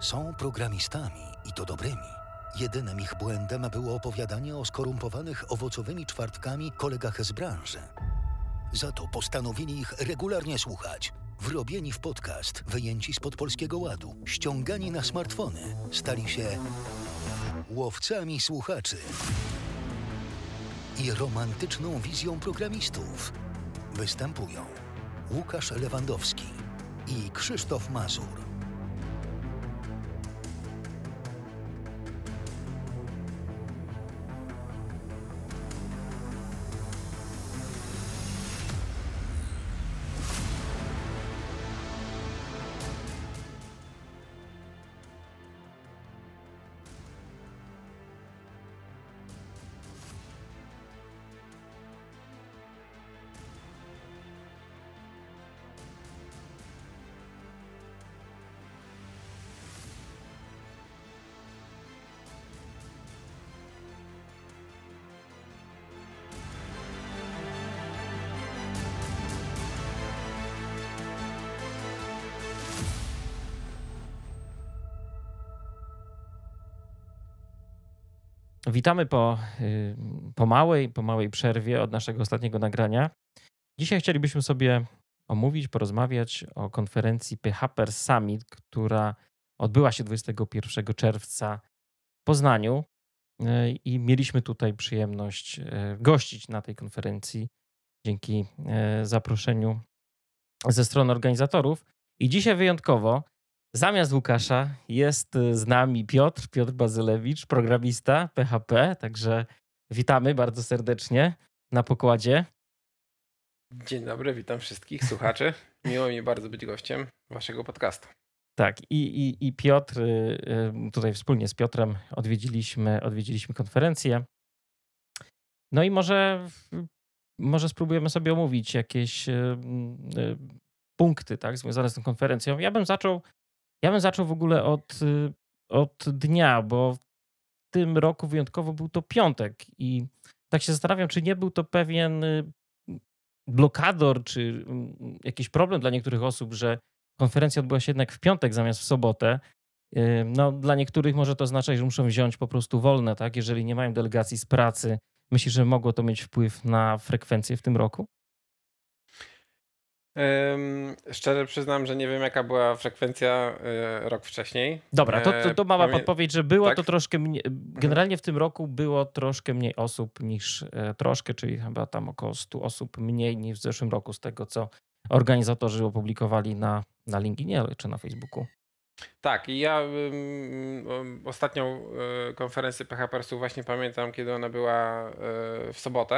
Są programistami i to dobrymi. Jedynym ich błędem było opowiadanie o skorumpowanych owocowymi czwartkami kolegach z branży. Za to postanowili ich regularnie słuchać. Wrobieni w podcast, wyjęci spod Polskiego Ładu, ściągani na smartfony, stali się łowcami słuchaczy i romantyczną wizją programistów. Występują Łukasz Lewandowski i Krzysztof Mazur. Witamy po małej przerwie od naszego ostatniego nagrania. Dzisiaj chcielibyśmy sobie porozmawiać o konferencji PHP Summit, która odbyła się 21 czerwca w Poznaniu i mieliśmy tutaj przyjemność gościć na tej konferencji dzięki zaproszeniu ze strony organizatorów. I dzisiaj wyjątkowo zamiast Łukasza jest z nami Piotr Bazylewicz, programista PHP, także witamy bardzo serdecznie na pokładzie. Dzień dobry, witam wszystkich słuchaczy. Miło mi bardzo być gościem waszego podcastu. Tak, i Piotr, tutaj wspólnie z Piotrem odwiedziliśmy konferencję. No i może spróbujemy sobie omówić jakieś punkty, tak, związane z tą konferencją. Ja bym zaczął w ogóle od dnia, bo w tym roku wyjątkowo był to piątek i tak się zastanawiam, czy nie był to pewien blokador, czy jakiś problem dla niektórych osób, że konferencja odbyła się jednak w piątek zamiast w sobotę. No, dla niektórych może to oznaczać, że muszą wziąć po prostu wolne, tak? Jeżeli nie mają delegacji z pracy. Myślisz, że mogło to mieć wpływ na frekwencję w tym roku? Szczerze przyznam, że nie wiem, jaka była frekwencja rok wcześniej. Dobra, to mała podpowiedź, że było tak? to troszkę mniej. Generalnie w tym roku było troszkę mniej osób niż czyli chyba tam około 100 osób mniej niż w zeszłym roku, z tego co organizatorzy opublikowali na LinkedInie czy na Facebooku. Tak, i ja ostatnią konferencję PHP właśnie pamiętam, kiedy ona była w sobotę.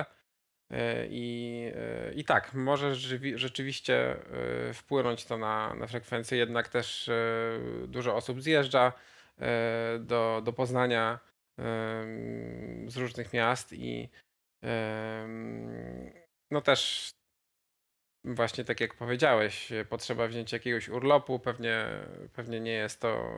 I tak, może rzeczywiście wpłynąć to na frekwencję, jednak też dużo osób zjeżdża do Poznania z różnych miast i no też właśnie tak jak powiedziałeś, potrzeba wzięcia jakiegoś urlopu, pewnie nie jest to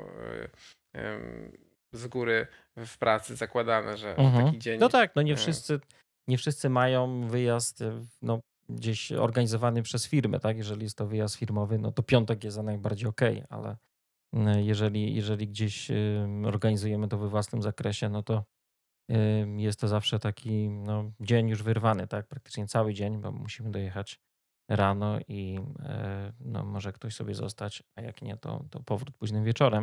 z góry w pracy zakładane, że taki dzień. No tak, no nie wszyscy mają wyjazd gdzieś organizowany przez firmę, tak? Jeżeli jest to wyjazd firmowy, no to piątek jest za najbardziej okej, ale jeżeli gdzieś organizujemy to we własnym zakresie, no to jest to zawsze taki dzień już wyrwany, tak? Praktycznie cały dzień, bo musimy dojechać rano i może ktoś sobie zostać, a jak nie, to powrót późnym wieczorem.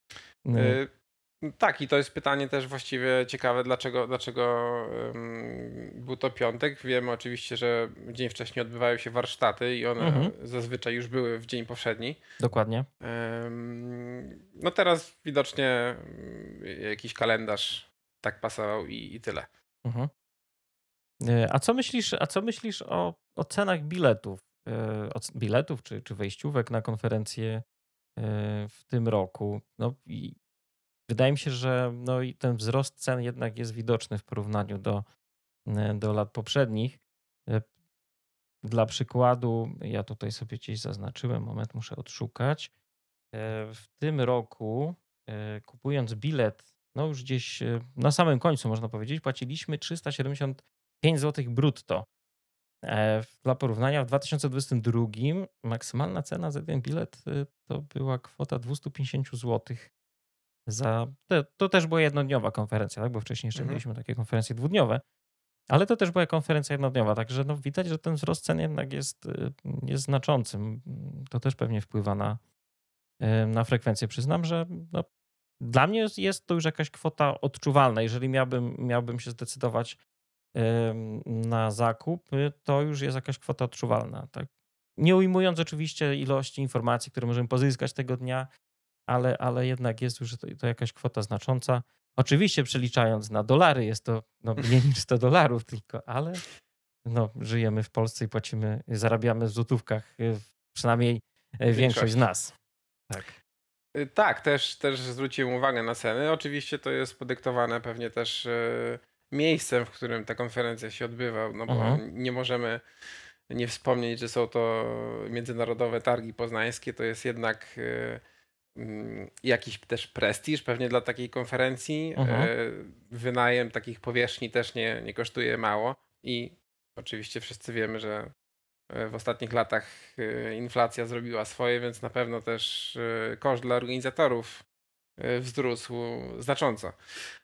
Tak, i to jest pytanie też właściwie ciekawe, dlaczego był to piątek. Wiemy oczywiście, że dzień wcześniej odbywają się warsztaty i one zazwyczaj już były w dzień powszedni. Dokładnie. No teraz widocznie jakiś kalendarz tak pasował i tyle. A co myślisz o cenach biletów czy wejściówek na konferencję w tym roku? No i wydaje mi się, że i ten wzrost cen jednak jest widoczny w porównaniu do lat poprzednich. Dla przykładu, ja tutaj sobie gdzieś zaznaczyłem, moment, muszę odszukać. W tym roku, kupując bilet, już gdzieś na samym końcu można powiedzieć, płaciliśmy 375 zł brutto. Dla porównania w 2022 maksymalna cena za ten bilet to była kwota 250 zł. To też była jednodniowa konferencja, tak? Bo wcześniej jeszcze Mhm. mieliśmy takie konferencje dwudniowe, ale to też była konferencja jednodniowa, także no widać, że ten wzrost cen jednak jest znaczący. To też pewnie wpływa na frekwencję. Przyznam, że no, dla mnie jest to już jakaś kwota odczuwalna. Jeżeli miałbym się zdecydować na zakup, to już jest jakaś kwota odczuwalna. Tak? Nie ujmując oczywiście ilości informacji, które możemy pozyskać tego dnia, ale jednak jest już to jakaś kwota znacząca. Oczywiście przeliczając na dolary jest to no, mniej niż $100 tylko, ale no, żyjemy w Polsce i zarabiamy w złotówkach, przynajmniej W większość z większości. nas. Tak. Tak, też zwróciłem uwagę na ceny. Oczywiście to jest podyktowane pewnie też miejscem, w którym ta konferencja się odbywa, no bo Mhm. nie możemy nie wspomnieć, że są to międzynarodowe targi poznańskie. To jest jednak jakiś też prestiż pewnie dla takiej konferencji. Mhm. Wynajem takich powierzchni też nie kosztuje mało i oczywiście wszyscy wiemy, że w ostatnich latach inflacja zrobiła swoje, więc na pewno też koszt dla organizatorów wzrósł znacząco.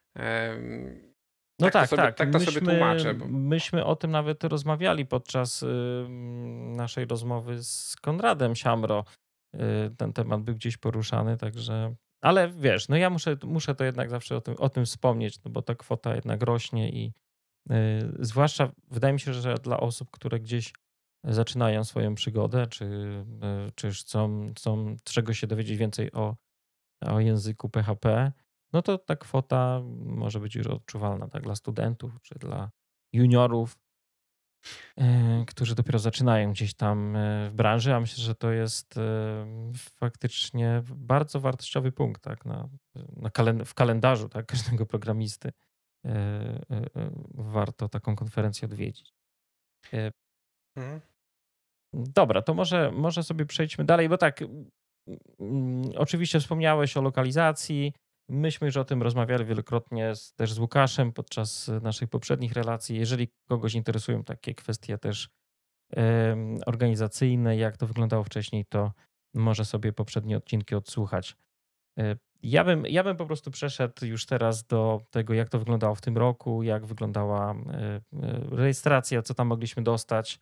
No tak, tak. Tak to sobie tłumaczę. Myśmy o tym nawet rozmawiali podczas naszej rozmowy z Konradem Siamro. Ten temat był gdzieś poruszany, także. Ale wiesz, no ja muszę to jednak zawsze o tym wspomnieć, no bo ta kwota jednak rośnie i zwłaszcza wydaje mi się, że dla osób, które gdzieś zaczynają swoją przygodę, czy chcą czegoś się dowiedzieć więcej o języku PHP, no to ta kwota może być już odczuwalna tak, dla studentów czy dla juniorów, którzy dopiero zaczynają gdzieś tam w branży, a myślę, że to jest faktycznie bardzo wartościowy punkt tak, w kalendarzu tak, każdego programisty. Warto taką konferencję odwiedzić. E, Mhm. Dobra, to może sobie przejdźmy dalej, bo tak, oczywiście wspomniałeś o lokalizacji. Myśmy już o tym rozmawiali wielokrotnie też z Łukaszem podczas naszych poprzednich relacji. Jeżeli kogoś interesują takie kwestie też organizacyjne, jak to wyglądało wcześniej, to może sobie poprzednie odcinki odsłuchać. Ja bym po prostu przeszedł już teraz do tego, jak to wyglądało w tym roku, jak wyglądała rejestracja, co tam mogliśmy dostać.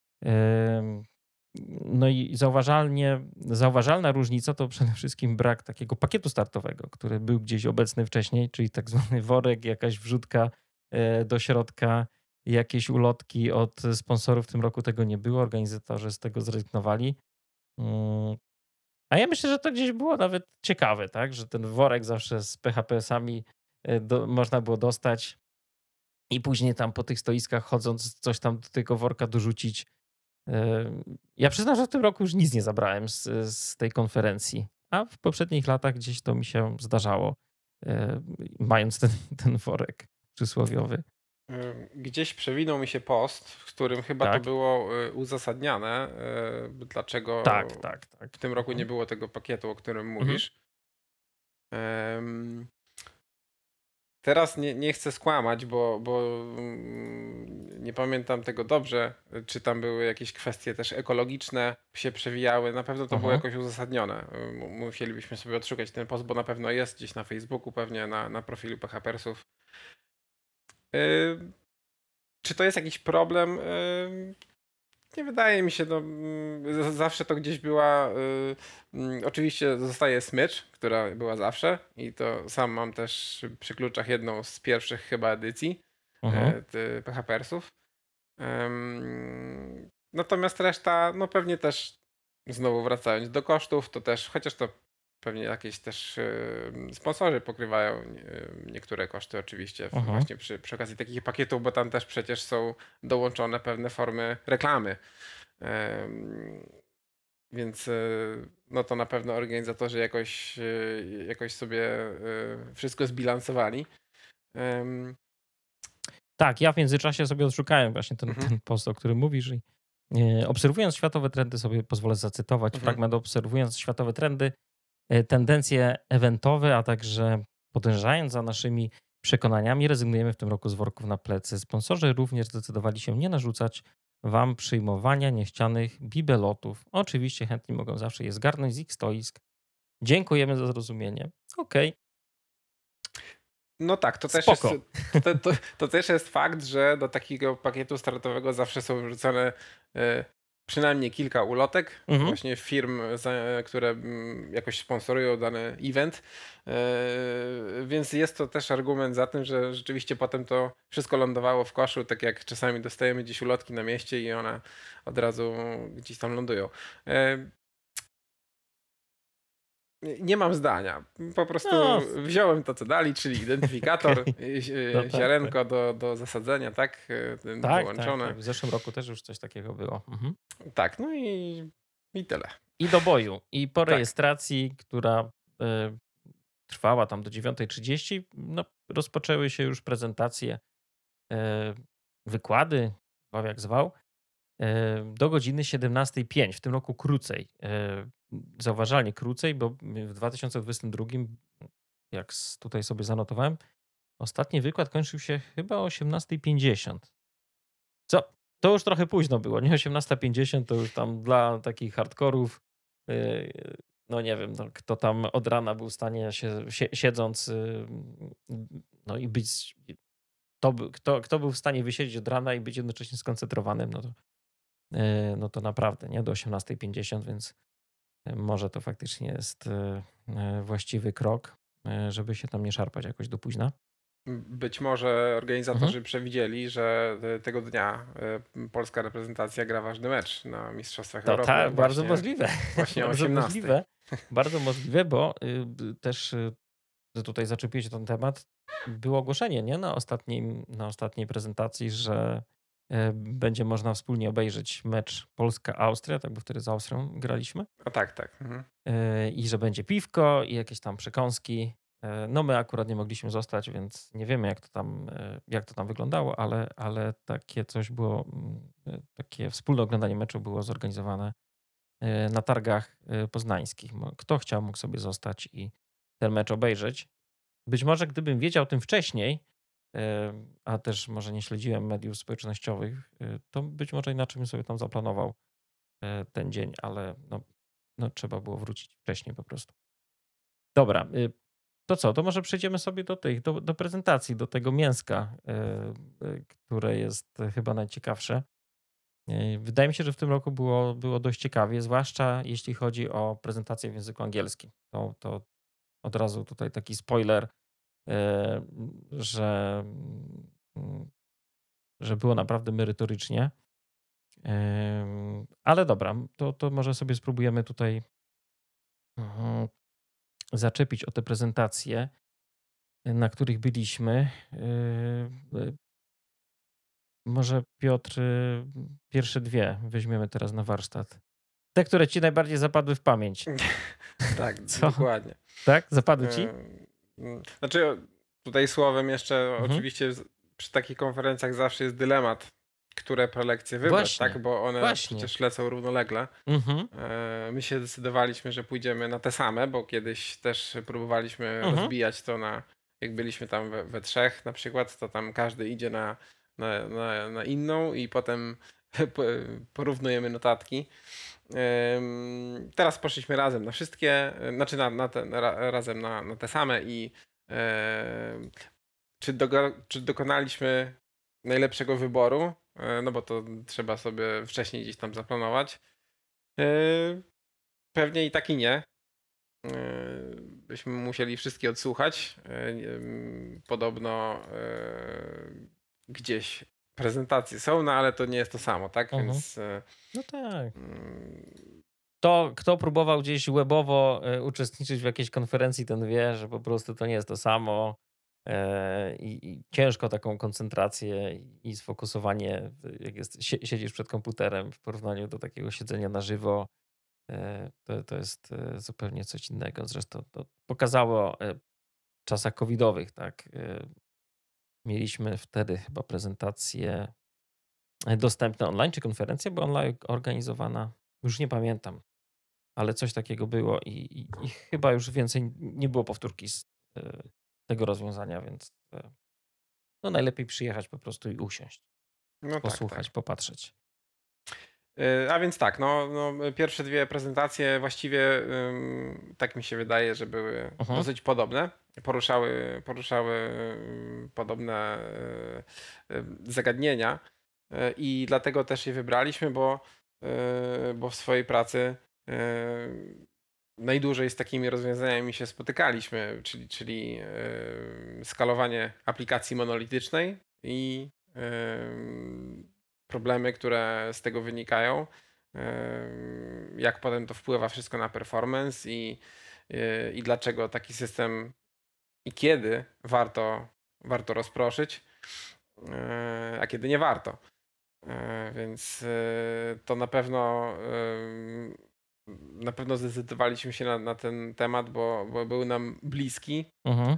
No i zauważalna różnica to przede wszystkim brak takiego pakietu startowego, który był gdzieś obecny wcześniej, czyli tak zwany worek, jakaś wrzutka do środka, jakieś ulotki od sponsorów. W tym roku tego nie było, organizatorzy z tego zrezygnowali. Mm, A ja myślę, że to gdzieś było nawet ciekawe, tak, że ten worek zawsze z PHP-sami można było dostać i później tam po tych stoiskach chodząc coś tam do tego worka dorzucić. Ja przyznam, że w tym roku już nic nie zabrałem z tej konferencji, a w poprzednich latach gdzieś to mi się zdarzało, mając ten worek przysłowiowy. Gdzieś przewinął mi się post, w którym chyba to Tak, było uzasadniane, dlaczego tak, tak, tak. w tym roku nie Mhm. było tego pakietu, o którym Mhm. mówisz. Em, Teraz nie chcę skłamać, bo nie pamiętam tego dobrze, czy tam były jakieś kwestie też ekologiczne się przewijały. Na pewno to było Mhm. jakoś uzasadnione. Musielibyśmy sobie odszukać ten post, bo na pewno jest gdzieś na Facebooku, pewnie na profilu PHPersów. Czy to jest jakiś problem? Nie wydaje mi się, no, zawsze to gdzieś była. Oczywiście zostaje smycz, która była zawsze, i to sam mam też przy kluczach jedną z pierwszych chyba edycji Mhm. PHPersów. Natomiast reszta, no pewnie też znowu wracając do kosztów, to też, chociaż to pewnie jakieś też sponsorzy pokrywają niektóre koszty oczywiście Mhm. właśnie przy okazji takich pakietów, bo tam też przecież są dołączone pewne formy reklamy. Więc no to na pewno organizatorzy jakoś sobie wszystko zbilansowali. Tak, ja w międzyczasie sobie odszukałem właśnie Mhm, ten post, o którym mówisz. I obserwując światowe trendy, sobie pozwolę zacytować mhm. fragment. Obserwując światowe trendy, tendencje eventowe, a także podążając za naszymi przekonaniami, rezygnujemy w tym roku z worków na plecy. Sponsorzy również zdecydowali się nie narzucać wam przyjmowania niechcianych bibelotów. Oczywiście chętni mogą zawsze je zgarnąć z ich stoisk. Dziękujemy za zrozumienie. Okej. No tak, to też jest, Spoko. to też jest fakt, że do takiego pakietu startowego zawsze są wrzucone przynajmniej kilka ulotek, Mhm. właśnie firm, które jakoś sponsorują dany event. Więc jest to też argument za tym, że rzeczywiście potem to wszystko lądowało w koszu, tak jak czasami dostajemy gdzieś ulotki na mieście i one od razu gdzieś tam lądują. E, Nie mam zdania. Po prostu No, wziąłem to, co dali, czyli identyfikator, okej. No tak, tak. ziarenko do zasadzenia, tak? Tak, tak, Wyłączone. tak. W zeszłym roku też już coś takiego było. Mhm. Tak, no i tyle. I do boju. I po Tak. rejestracji, która trwała tam do 9:30, no, rozpoczęły się już prezentacje, e, wykłady, zwał jak zwał, do godziny 17:05. W tym roku krócej. Zauważalnie krócej, bo w 2022, jak tutaj sobie zanotowałem, ostatni wykład kończył się chyba o 18:50. Co? To już trochę późno było, nie? 18:50 to już tam dla takich hardkorów, no nie wiem, no, kto tam od rana był w stanie siedząc, no i być, kto był w stanie wysiedzieć od rana i być jednocześnie skoncentrowanym, no to naprawdę, nie? Do 18:50, więc może to faktycznie jest właściwy krok, żeby się tam nie szarpać jakoś do późna. Być może Mhm. organizatorzy przewidzieli, że tego dnia polska reprezentacja gra ważny mecz na Mistrzostwach To Europy tak, bardzo właśnie, możliwe. właśnie o Bardzo 18. możliwe. Bardzo możliwe, bo też że tutaj zaczepiłeś ten temat. Było ogłoszenie, nie? Na ostatniej prezentacji, że będzie można wspólnie obejrzeć mecz Polska-Austria, tak, bo wtedy z Austrią graliśmy. A tak, tak. Mhm. I że będzie piwko i jakieś tam przekąski. No my akurat nie mogliśmy zostać, więc nie wiemy jak to tam wyglądało, ale takie coś było, takie wspólne oglądanie meczu było zorganizowane na targach poznańskich. Kto chciał, mógł sobie zostać i ten mecz obejrzeć. Być może gdybym wiedział o tym wcześniej, a też może nie śledziłem mediów społecznościowych, to być może inaczej bym sobie tam zaplanował ten dzień, ale no trzeba było wrócić wcześniej po prostu. Dobra, to co? To może przejdziemy sobie do prezentacji, do tego mięska, które jest chyba najciekawsze. Wydaje mi się, że w tym roku było dość ciekawie, zwłaszcza jeśli chodzi o prezentację w języku angielskim. To od razu tutaj taki spoiler, e, że, że było naprawdę merytorycznie. Ale dobra, to może sobie spróbujemy tutaj mhm, zaczepić o te prezentacje, na których byliśmy. Może Piotr, pierwsze dwie weźmiemy teraz na warsztat. Te, które ci najbardziej zapadły w pamięć. Tak, Co? dokładnie. Tak? Zapadły ci? Znaczy, tutaj słowem jeszcze Mhm. oczywiście przy takich konferencjach zawsze jest dylemat, które prelekcje wybrać, Właśnie, tak? Bo one właśnie. przecież lecą równolegle. Mhm. My się zdecydowaliśmy, że pójdziemy na te same, bo kiedyś też próbowaliśmy Mhm. rozbijać to na, jak byliśmy tam we trzech na przykład, to tam każdy idzie na inną i potem porównujemy notatki. Teraz poszliśmy razem na wszystkie, znaczy razem na te same i czy dokonaliśmy najlepszego wyboru? No bo to trzeba sobie wcześniej gdzieś tam zaplanować. E, Pewnie i tak i nie. Byśmy musieli wszystkie odsłuchać. Podobno gdzieś prezentacje są, no ale to nie jest to samo, tak? Mhm. Więc No tak. mm, Kto próbował gdzieś webowo uczestniczyć w jakiejś konferencji, ten wie, że po prostu to nie jest to samo. I ciężko taką koncentrację i sfokusowanie, jak siedzisz przed komputerem w porównaniu do takiego siedzenia na żywo. To jest zupełnie coś innego. Zresztą to pokazało w czasach covidowych, tak. Mieliśmy wtedy chyba prezentację dostępne online, czy konferencja była online organizowana. Już nie pamiętam, ale coś takiego było i chyba już więcej nie było powtórki z tego rozwiązania, więc no najlepiej przyjechać po prostu i usiąść, no tak, tak. posłuchać, popatrzeć. A więc tak, pierwsze dwie prezentacje właściwie tak mi się wydaje, że były Mhm. dosyć podobne. Poruszały podobne zagadnienia i dlatego też je wybraliśmy, bo w swojej pracy najdłużej z takimi rozwiązaniami się spotykaliśmy, czyli skalowanie aplikacji monolitycznej i problemy, które z tego wynikają, jak potem to wpływa wszystko na performance i dlaczego taki system i kiedy warto rozproszyć, a kiedy nie warto. Więc to na pewno zdecydowaliśmy się na ten temat, bo był nam bliski. Mhm.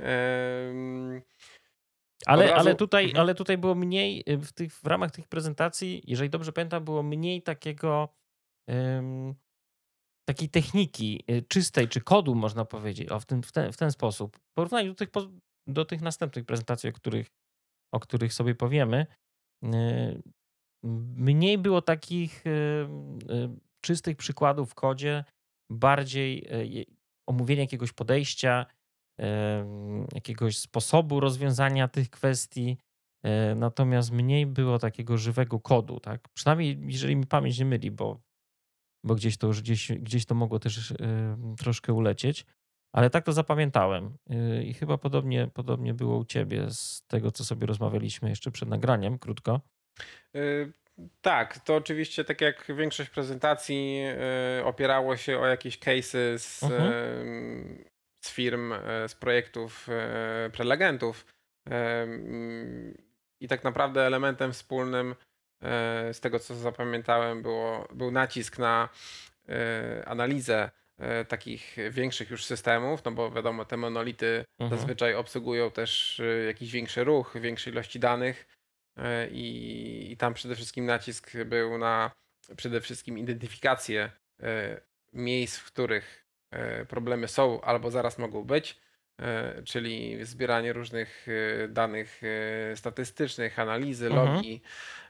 Od Ale razu. Mhm. tutaj było mniej w ramach tych prezentacji, jeżeli dobrze pamiętam, było mniej takiej techniki czystej, czy kodu można powiedzieć, w ten sposób. W porównaniu do tych następnych prezentacji, o których sobie powiemy, mniej było takich czystych przykładów w kodzie, bardziej omówienia jakiegoś podejścia, jakiegoś sposobu rozwiązania tych kwestii, natomiast mniej było takiego żywego kodu, tak? Przynajmniej jeżeli mi pamięć nie myli, bo gdzieś to mogło też troszkę ulecieć, ale tak to zapamiętałem. I chyba podobnie było u ciebie z tego, co sobie rozmawialiśmy jeszcze przed nagraniem, krótko. Y, Tak, to oczywiście tak jak większość prezentacji opierało się o jakieś case'y Mhm, z firm, z projektów prelegentów. I tak naprawdę elementem wspólnym z tego, co zapamiętałem, był nacisk na analizę takich większych już systemów, no bo wiadomo, te monolity mhm, zazwyczaj obsługują też jakiś większy ruch, większej ilości danych i tam przede wszystkim nacisk był na przede wszystkim identyfikację miejsc, w których problemy są albo zaraz mogą być, czyli zbieranie różnych danych statystycznych, analizy, mhm. logi.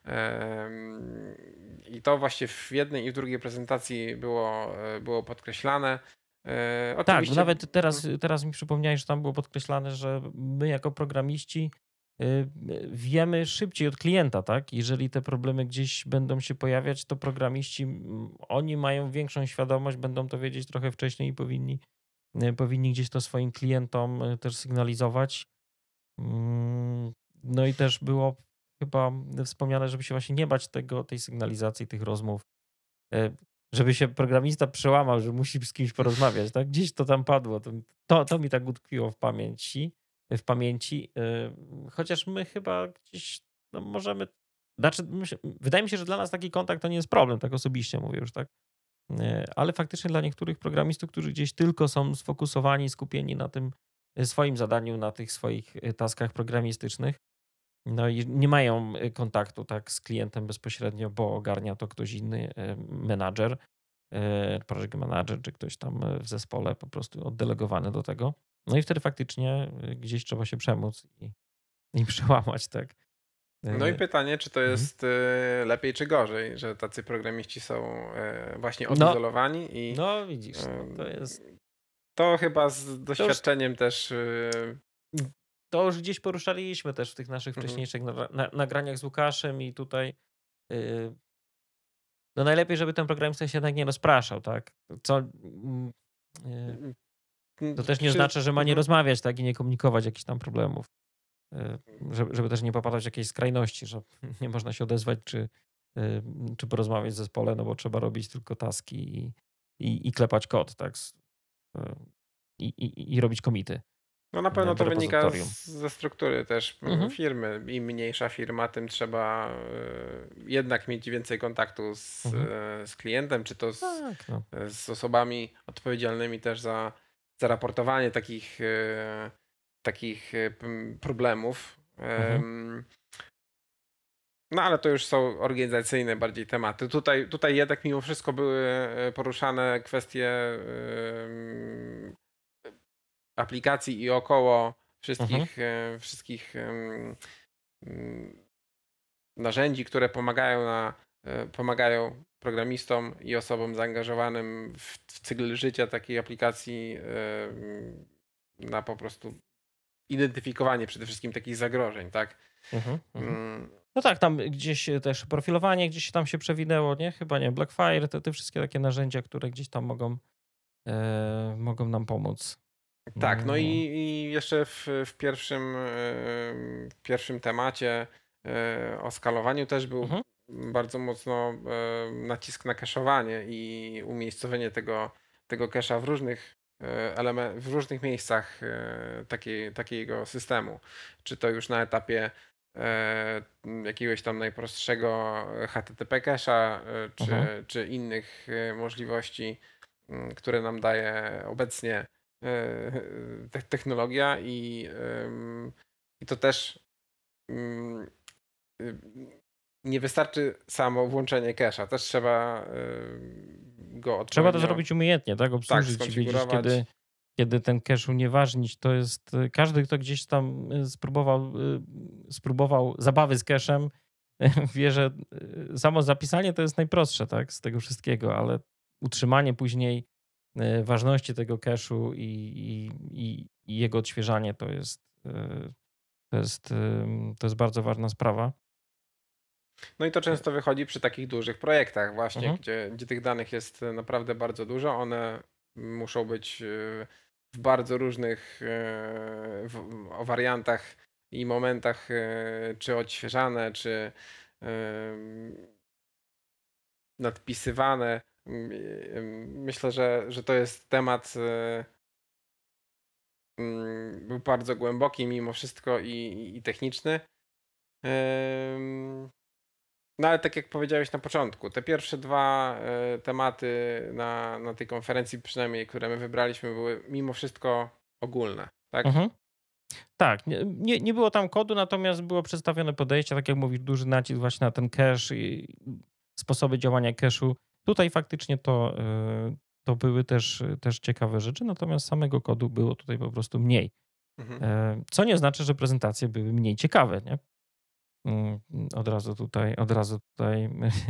I to właśnie w jednej i w drugiej prezentacji było podkreślane. Tak, bo Oczywiście. nawet teraz mi przypomniałeś, że tam było podkreślane, że my jako programiści wiemy szybciej od klienta, tak? Jeżeli te problemy gdzieś będą się pojawiać, to programiści, oni mają większą świadomość, będą to wiedzieć trochę wcześniej i powinni gdzieś to swoim klientom też sygnalizować. No i też było chyba wspomniane, żeby się właśnie nie bać tej sygnalizacji, tych rozmów, e, żeby się programista przełamał, że musi z kimś porozmawiać, tak? Gdzieś to tam padło. To mi tak utkwiło w pamięci. Chociaż my chyba gdzieś no możemy. Znaczy, wydaje mi się, że dla nas taki kontakt to nie jest problem, tak osobiście mówię już, tak? Ale faktycznie dla niektórych programistów, którzy gdzieś tylko są sfokusowani, skupieni na tym swoim zadaniu, na tych swoich taskach programistycznych, no i nie mają kontaktu tak z klientem bezpośrednio, bo ogarnia to ktoś inny, menadżer, project manager, czy ktoś tam w zespole po prostu oddelegowany do tego. No i wtedy faktycznie gdzieś trzeba się przemóc i przełamać, tak. No i E, pytanie, czy to mhm. jest lepiej czy gorzej, że tacy programiści są właśnie No, odizolowani i no widzisz, no to em, jest, to chyba z to już, doświadczeniem też. to już gdzieś poruszaliśmy też w tych naszych Mhm. wcześniejszych nagraniach z Łukaszem i tutaj y, no najlepiej, żeby ten programista się jednak nie rozpraszał, tak. Co, y, to też nie znaczy, że ma nie Mhm. rozmawiać, tak, i nie komunikować jakichś tam problemów. Żeby też nie popadać w jakieś skrajności, że nie można się odezwać czy porozmawiać w zespole, no bo trzeba robić tylko taski i klepać kod, tak? Y, I robić komity No na pewno w to wynika repozytorium. ze struktury też Mhm. firmy. Im mniejsza firma, tym trzeba jednak mieć więcej kontaktu Mhm. z klientem, czy to Tak, no. z osobami odpowiedzialnymi też za raportowanie takich problemów. Mhm. No ale to już są organizacyjne bardziej tematy. Tutaj jednak mimo wszystko były poruszane kwestie aplikacji i około Mhm. wszystkich mm, narzędzi, które pomagają programistom i osobom zaangażowanym w cykl życia takiej aplikacji na po prostu identyfikowanie przede wszystkim takich zagrożeń, tak? Mhm, mhm. Mm, No tak, tam gdzieś też profilowanie gdzieś tam się przewinęło, nie? Chyba nie, Blackfire, te wszystkie takie narzędzia, które gdzieś tam mogą nam pomóc. Tak, no Mm, i jeszcze w pierwszym temacie o skalowaniu też był mhm, bardzo mocno nacisk na kaszowanie i umiejscowienie tego cache'a w różnych w różnych miejscach takiego systemu. Czy to już na etapie jakiegoś tam najprostszego HTTP cache'a, mhm. czy innych możliwości, które nam daje obecnie technologia i to też mm, y, nie wystarczy samo włączenie cache'a, też trzeba go Trzeba to odpowiednio zrobić umiejętnie, tak? tak Obsłużyć, wiedzieć, skonfigurować. kiedy ten cache unieważnić. To jest każdy, kto gdzieś tam spróbował zabawy z cache'em, wie, że samo zapisanie to jest najprostsze, tak? Z tego wszystkiego, ale utrzymanie później ważności tego cache'u i jego odświeżanie to jest bardzo ważna sprawa. No i to często wychodzi przy takich dużych projektach właśnie, Mhm. gdzie tych danych jest naprawdę bardzo dużo. One muszą być w bardzo różnych o wariantach i momentach czy odświeżane, czy nadpisywane. Myślę, że to jest temat bardzo głęboki mimo wszystko i techniczny. Ym, No ale tak jak powiedziałeś na początku, te pierwsze dwa tematy na tej konferencji przynajmniej, które my wybraliśmy, były mimo wszystko ogólne, tak? Mhm. Tak, nie było tam kodu, natomiast było przedstawione podejście, tak jak mówisz, duży nacisk właśnie na ten cache i sposoby działania cache'u. Tutaj faktycznie to były też ciekawe rzeczy, natomiast samego kodu było tutaj po prostu mniej. Mhm. Co nie znaczy, że prezentacje były mniej ciekawe, nie? Od razu tutaj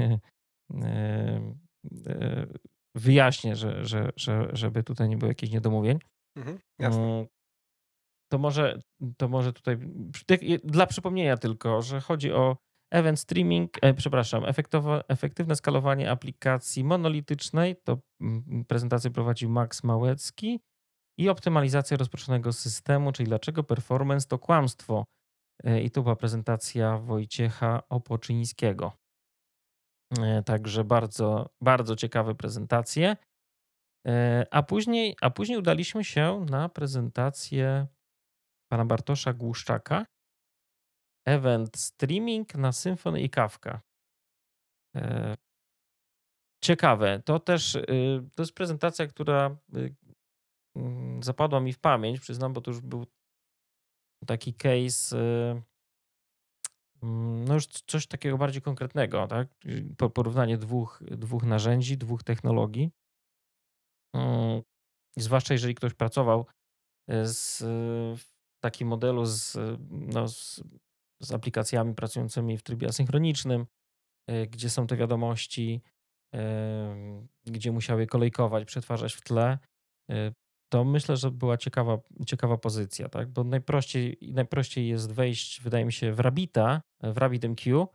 e, e, wyjaśnię, żeby tutaj nie było jakichś niedomówień. Mhm. Jasne. Mm, To może, to może tutaj dla przypomnienia tylko, że chodzi o event streaming, przepraszam, efektywne skalowanie aplikacji monolitycznej. To prezentację prowadził Max Małecki i optymalizację rozproszonego systemu, czyli dlaczego performance to kłamstwo. I tu była prezentacja Wojciecha Opoczyńskiego. Także bardzo, bardzo ciekawe prezentacje. A później udaliśmy się na prezentację pana Bartosza Głuszczaka. Event streaming na Symfony i Kafka. E, Ciekawe. To jest prezentacja, która zapadła mi w pamięć, przyznam, bo to już był taki case, no już coś takiego bardziej konkretnego, tak? Porównanie dwóch narzędzi, dwóch technologii. Mm, Zwłaszcza jeżeli ktoś pracował w takim modelu no, z aplikacjami pracującymi w trybie asynchronicznym, gdzie są te wiadomości, gdzie musiały kolejkować, przetwarzać w tle, to myślę, że była ciekawa pozycja, tak? Bo najprościej jest wejść, wydaje mi się, w RabbitMQ.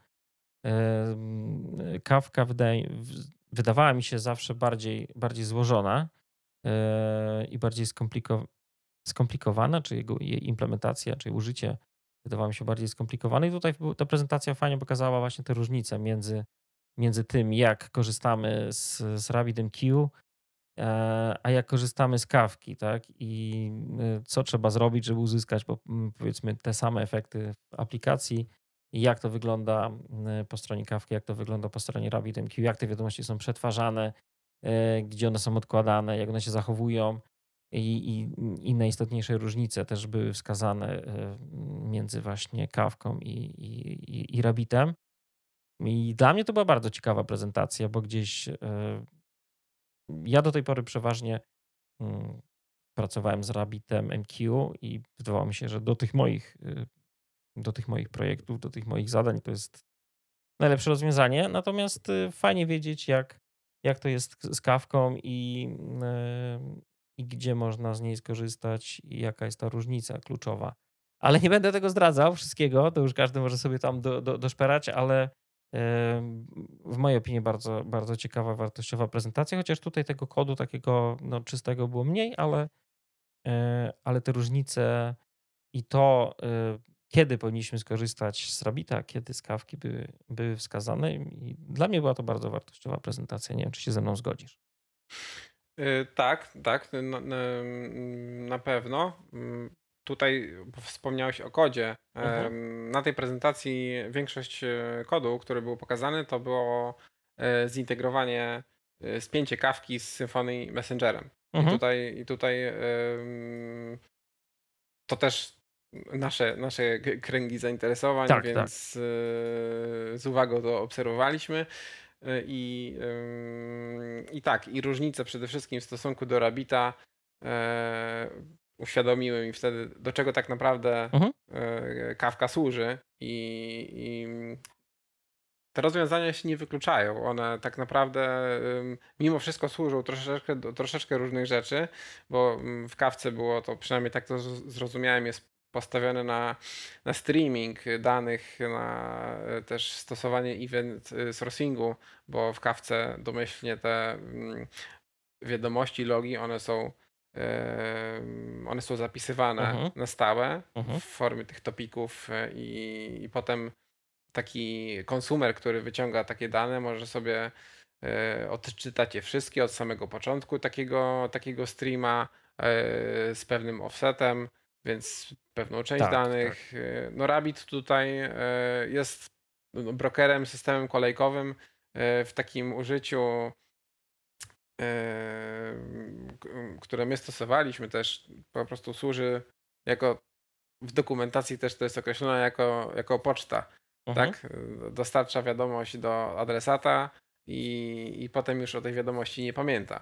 Kafka wydawała mi się zawsze bardziej złożona i bardziej skomplikowana, czy jej implementacja, czy użycie wydawało mi się bardziej skomplikowane. I tutaj ta prezentacja fajnie pokazała właśnie te różnice między tym, jak korzystamy z RabbitMQ, a jak korzystamy z Kafki, tak? I co trzeba zrobić, żeby uzyskać powiedzmy te same efekty w aplikacji i jak to wygląda po stronie Kafki, jak to wygląda po stronie RabbitMQ, jak te wiadomości są przetwarzane, gdzie one są odkładane, jak one się zachowują i najistotniejsze różnice też były wskazane między właśnie Kafką i Rabbitem. I dla mnie to była bardzo ciekawa prezentacja, bo gdzieś ja do tej pory przeważnie mm, pracowałem z Rabbitem MQ i wydawało mi się, że do tych moich projektów, do tych moich zadań najlepsze rozwiązanie. Natomiast fajnie wiedzieć, jak to jest z kawką i gdzie można z niej skorzystać i jaka jest ta różnica kluczowa. Ale nie będę tego zdradzał wszystkiego, to już każdy może sobie tam doszperać, ale w mojej opinii bardzo, bardzo ciekawa, wartościowa prezentacja, chociaż tutaj tego kodu takiego czystego było mniej, ale te różnice i to, kiedy powinniśmy skorzystać z Rabbita, kiedy z kawki były wskazane. I dla mnie była to bardzo wartościowa prezentacja. Nie wiem, czy się ze mną zgodzisz. Tak, tak, na pewno. Tutaj wspomniałeś o kodzie. Na tej prezentacji większość kodu, który był pokazany, to było zintegrowanie, spięcie kawki z Symfony Messengerem. I tutaj to też nasze kręgi zainteresowań, Tak, więc z uwagą to obserwowaliśmy. I tak, i różnice przede wszystkim w stosunku do Rabbita uświadomiły mi wtedy, do czego tak naprawdę kawka służy. I te rozwiązania się nie wykluczają. One tak naprawdę mimo wszystko służą troszeczkę różnych rzeczy, bo w kawce było to, przynajmniej tak to zrozumiałem, jest postawione na streaming danych, na też stosowanie event sourcingu, bo w kawce domyślnie te wiadomości, logi, one są zapisywane na stałe w formie tych topików i potem taki konsumer, który wyciąga takie dane, może sobie odczytać je wszystkie od samego początku takiego streama z pewnym offsetem, więc pewną część danych. Tak. No Rabbit tutaj jest brokerem, systemem kolejkowym w takim użyciu, które my stosowaliśmy, też po prostu służy jako, w dokumentacji też to jest określone jako poczta. Tak? Dostarcza wiadomość do adresata i potem już o tej wiadomości nie pamięta.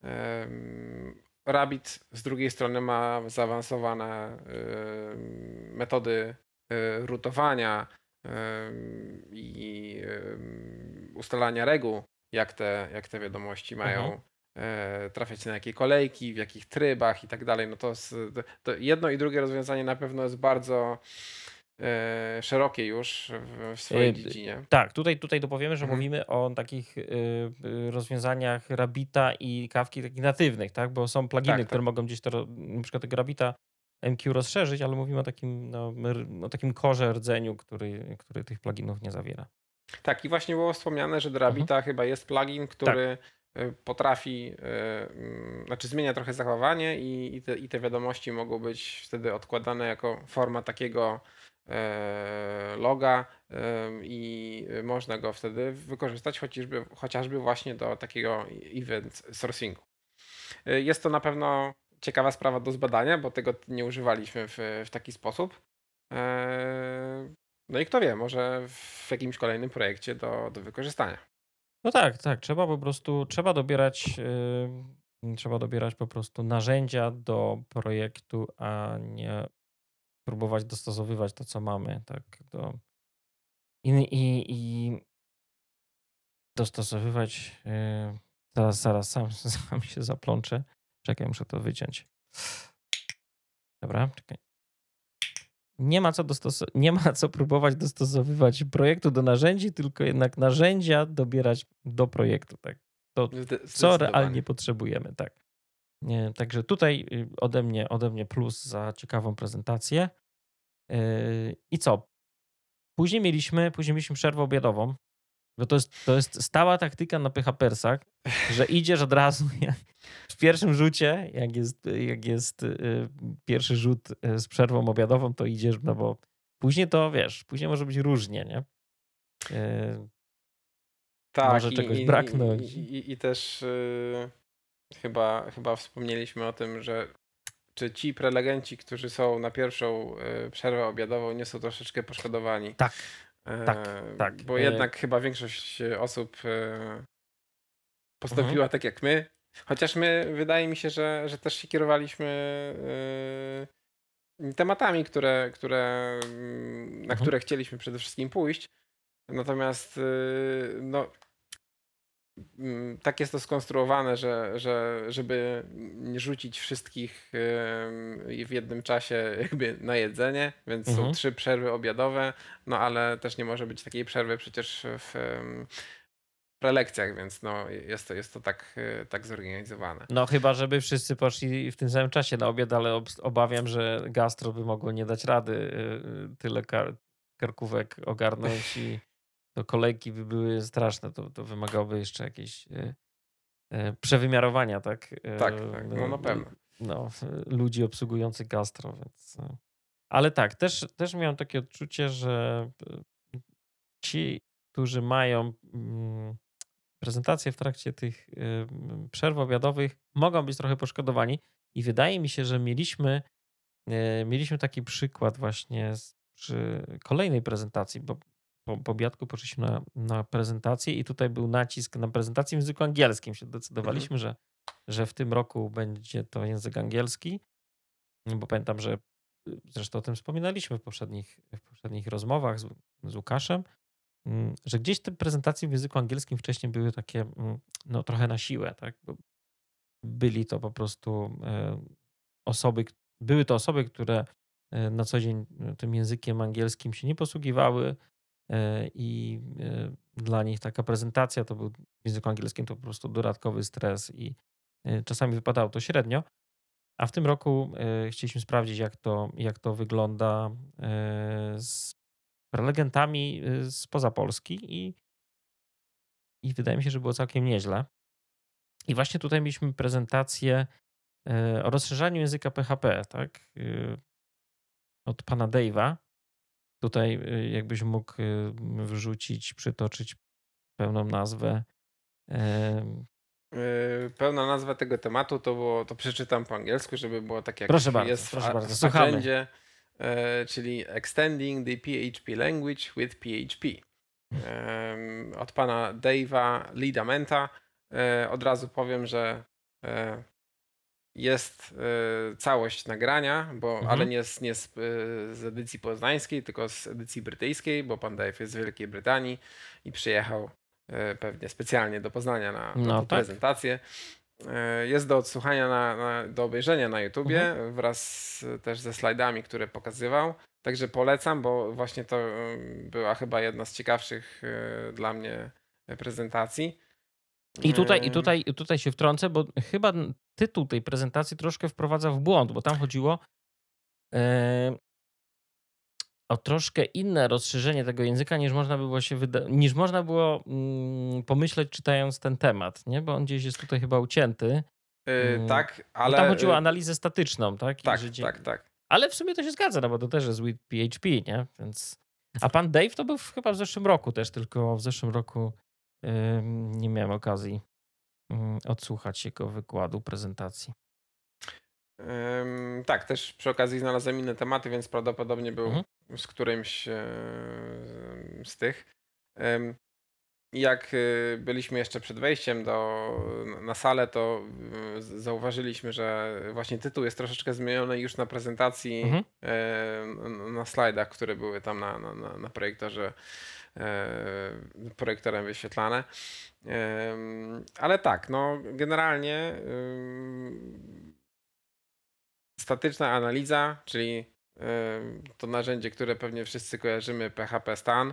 Rabbit z drugiej strony ma zaawansowane metody rutowania i ustalania reguł, jak te wiadomości mają trafiać na jakie kolejki, w jakich trybach i tak dalej. No to jedno i drugie rozwiązanie na pewno jest bardzo szerokie już w swojej dziedzinie. Tak, tutaj dopowiemy, że mówimy o takich rozwiązaniach Rabbita i kawki takich natywnych, tak? Bo są pluginy, które mogą gdzieś na przykład tego Rabbita MQ rozszerzyć, ale mówimy o takim core rdzeniu, który tych pluginów nie zawiera. Tak, i właśnie było wspomniane, że do Rabbita chyba jest plugin, który potrafi, znaczy zmienia trochę zachowanie i te wiadomości mogą być wtedy odkładane jako forma takiego loga i można go wtedy wykorzystać chociażby właśnie do takiego event sourcingu. Jest to na pewno ciekawa sprawa do zbadania, bo tego nie używaliśmy w taki sposób. No i kto wie, może w jakimś kolejnym projekcie do wykorzystania. No tak, trzeba po prostu, trzeba dobierać po prostu narzędzia do projektu, a nie próbować dostosowywać to, co mamy, tak, i dostosowywać. Zaraz sam się zaplączę. Czekaj, muszę to wyciąć. Dobra, czekaj. Nie ma co próbować dostosowywać projektu do narzędzi, tylko jednak narzędzia dobierać do projektu, tak. To, co realnie potrzebujemy, tak. Także tutaj ode mnie plus za ciekawą prezentację. I co? Później mieliśmy przerwę obiadową, bo to jest stała taktyka na PHPersach, że idziesz od razu w pierwszym rzucie, jak jest pierwszy rzut z przerwą obiadową, to idziesz, no bo później to wiesz, później może być różnie, nie? Tak, może czegoś braknąć. I też chyba wspomnieliśmy o tym, że czy ci prelegenci, którzy są na pierwszą przerwę obiadową, nie są troszeczkę poszkodowani. Tak. Bo jednak chyba większość osób postąpiła tak jak my. Chociaż my, wydaje mi się, że też się kierowaliśmy tematami, na które chcieliśmy przede wszystkim pójść. Natomiast no, tak jest to skonstruowane, żeby nie rzucić wszystkich w jednym czasie jakby na jedzenie, więc są Mhm. 3 przerwy obiadowe, no ale też nie może być takiej przerwy przecież w prelekcjach, więc no jest to tak zorganizowane. No chyba, żeby wszyscy poszli w tym samym czasie na obiad, ale obawiam, że gastro by mogło nie dać rady tyle karkówek ogarnąć i to kolejki by były straszne. To wymagałoby jeszcze jakiejś przewymiarowania, tak? Tak, no na pewno. No, ludzi obsługujących gastro, więc... Ale tak, też miałem takie odczucie, że ci, którzy mają prezentacje w trakcie tych przerw obiadowych, mogą być trochę poszkodowani i wydaje mi się, że mieliśmy taki przykład właśnie przy kolejnej prezentacji, bo po obiadku poszliśmy na prezentację i tutaj był nacisk na prezentację w języku angielskim. Się Mhm. decydowaliśmy, że w tym roku będzie to język angielski, bo pamiętam, że zresztą o tym wspominaliśmy w poprzednich rozmowach z Łukaszem, że gdzieś te prezentacje w języku angielskim wcześniej były takie no, trochę na siłę, tak? Bo byli to po prostu były to osoby, które na co dzień tym językiem angielskim się nie posługiwały i dla nich taka prezentacja to był w języku angielskim to po prostu dodatkowy stres i czasami wypadało to średnio. A w tym roku chcieliśmy sprawdzić, jak to wygląda z prelegentami spoza Polski i wydaje mi się, że było całkiem nieźle. I właśnie tutaj mieliśmy prezentację o rozszerzaniu języka PHP, tak? Od pana Dave'a. Tutaj jakbyś mógł wrzucić, przytoczyć pełną nazwę. Pełna nazwa tego tematu to przeczytam po angielsku, żeby było tak jak jest Proszę bardzo, w słuchamy. agendzie, czyli Extending the PHP Language with PHP. Od pana Dave'a Lidamenta. Od razu powiem, że jest całość nagrania, ale nie z edycji poznańskiej, tylko z edycji brytyjskiej, bo pan Dave jest z Wielkiej Brytanii i przyjechał pewnie specjalnie do Poznania na No tą tak. prezentację. Jest do odsłuchania, do obejrzenia na YouTubie wraz też ze slajdami, które pokazywał. Także polecam, bo właśnie to była chyba jedna z ciekawszych dla mnie prezentacji. I tutaj się wtrącę, bo chyba tytuł tej prezentacji troszkę wprowadza w błąd, bo tam chodziło o troszkę inne rozszerzenie tego języka, niż można było pomyśleć, czytając ten temat, nie? Bo on gdzieś jest tutaj chyba ucięty. Tak, Bo tam ale chodziło o analizę statyczną, tak? tak. Ale w sumie to się zgadza, no bo to też jest with PHP, nie? Więc... A pan Dave to był chyba w zeszłym roku też, tylko w zeszłym roku nie miałem okazji odsłuchać jego wykładu, prezentacji. Tak, też przy okazji znalazłem inne tematy, więc prawdopodobnie był z którymś z tych. Jak byliśmy jeszcze przed wejściem na salę, to zauważyliśmy, że właśnie tytuł jest troszeczkę zmieniony już na prezentacji, na slajdach, które były tam na projektorze, projektorem wyświetlane. Ale tak, no generalnie statyczna analiza, czyli to narzędzie, które pewnie wszyscy kojarzymy, PHP Stan.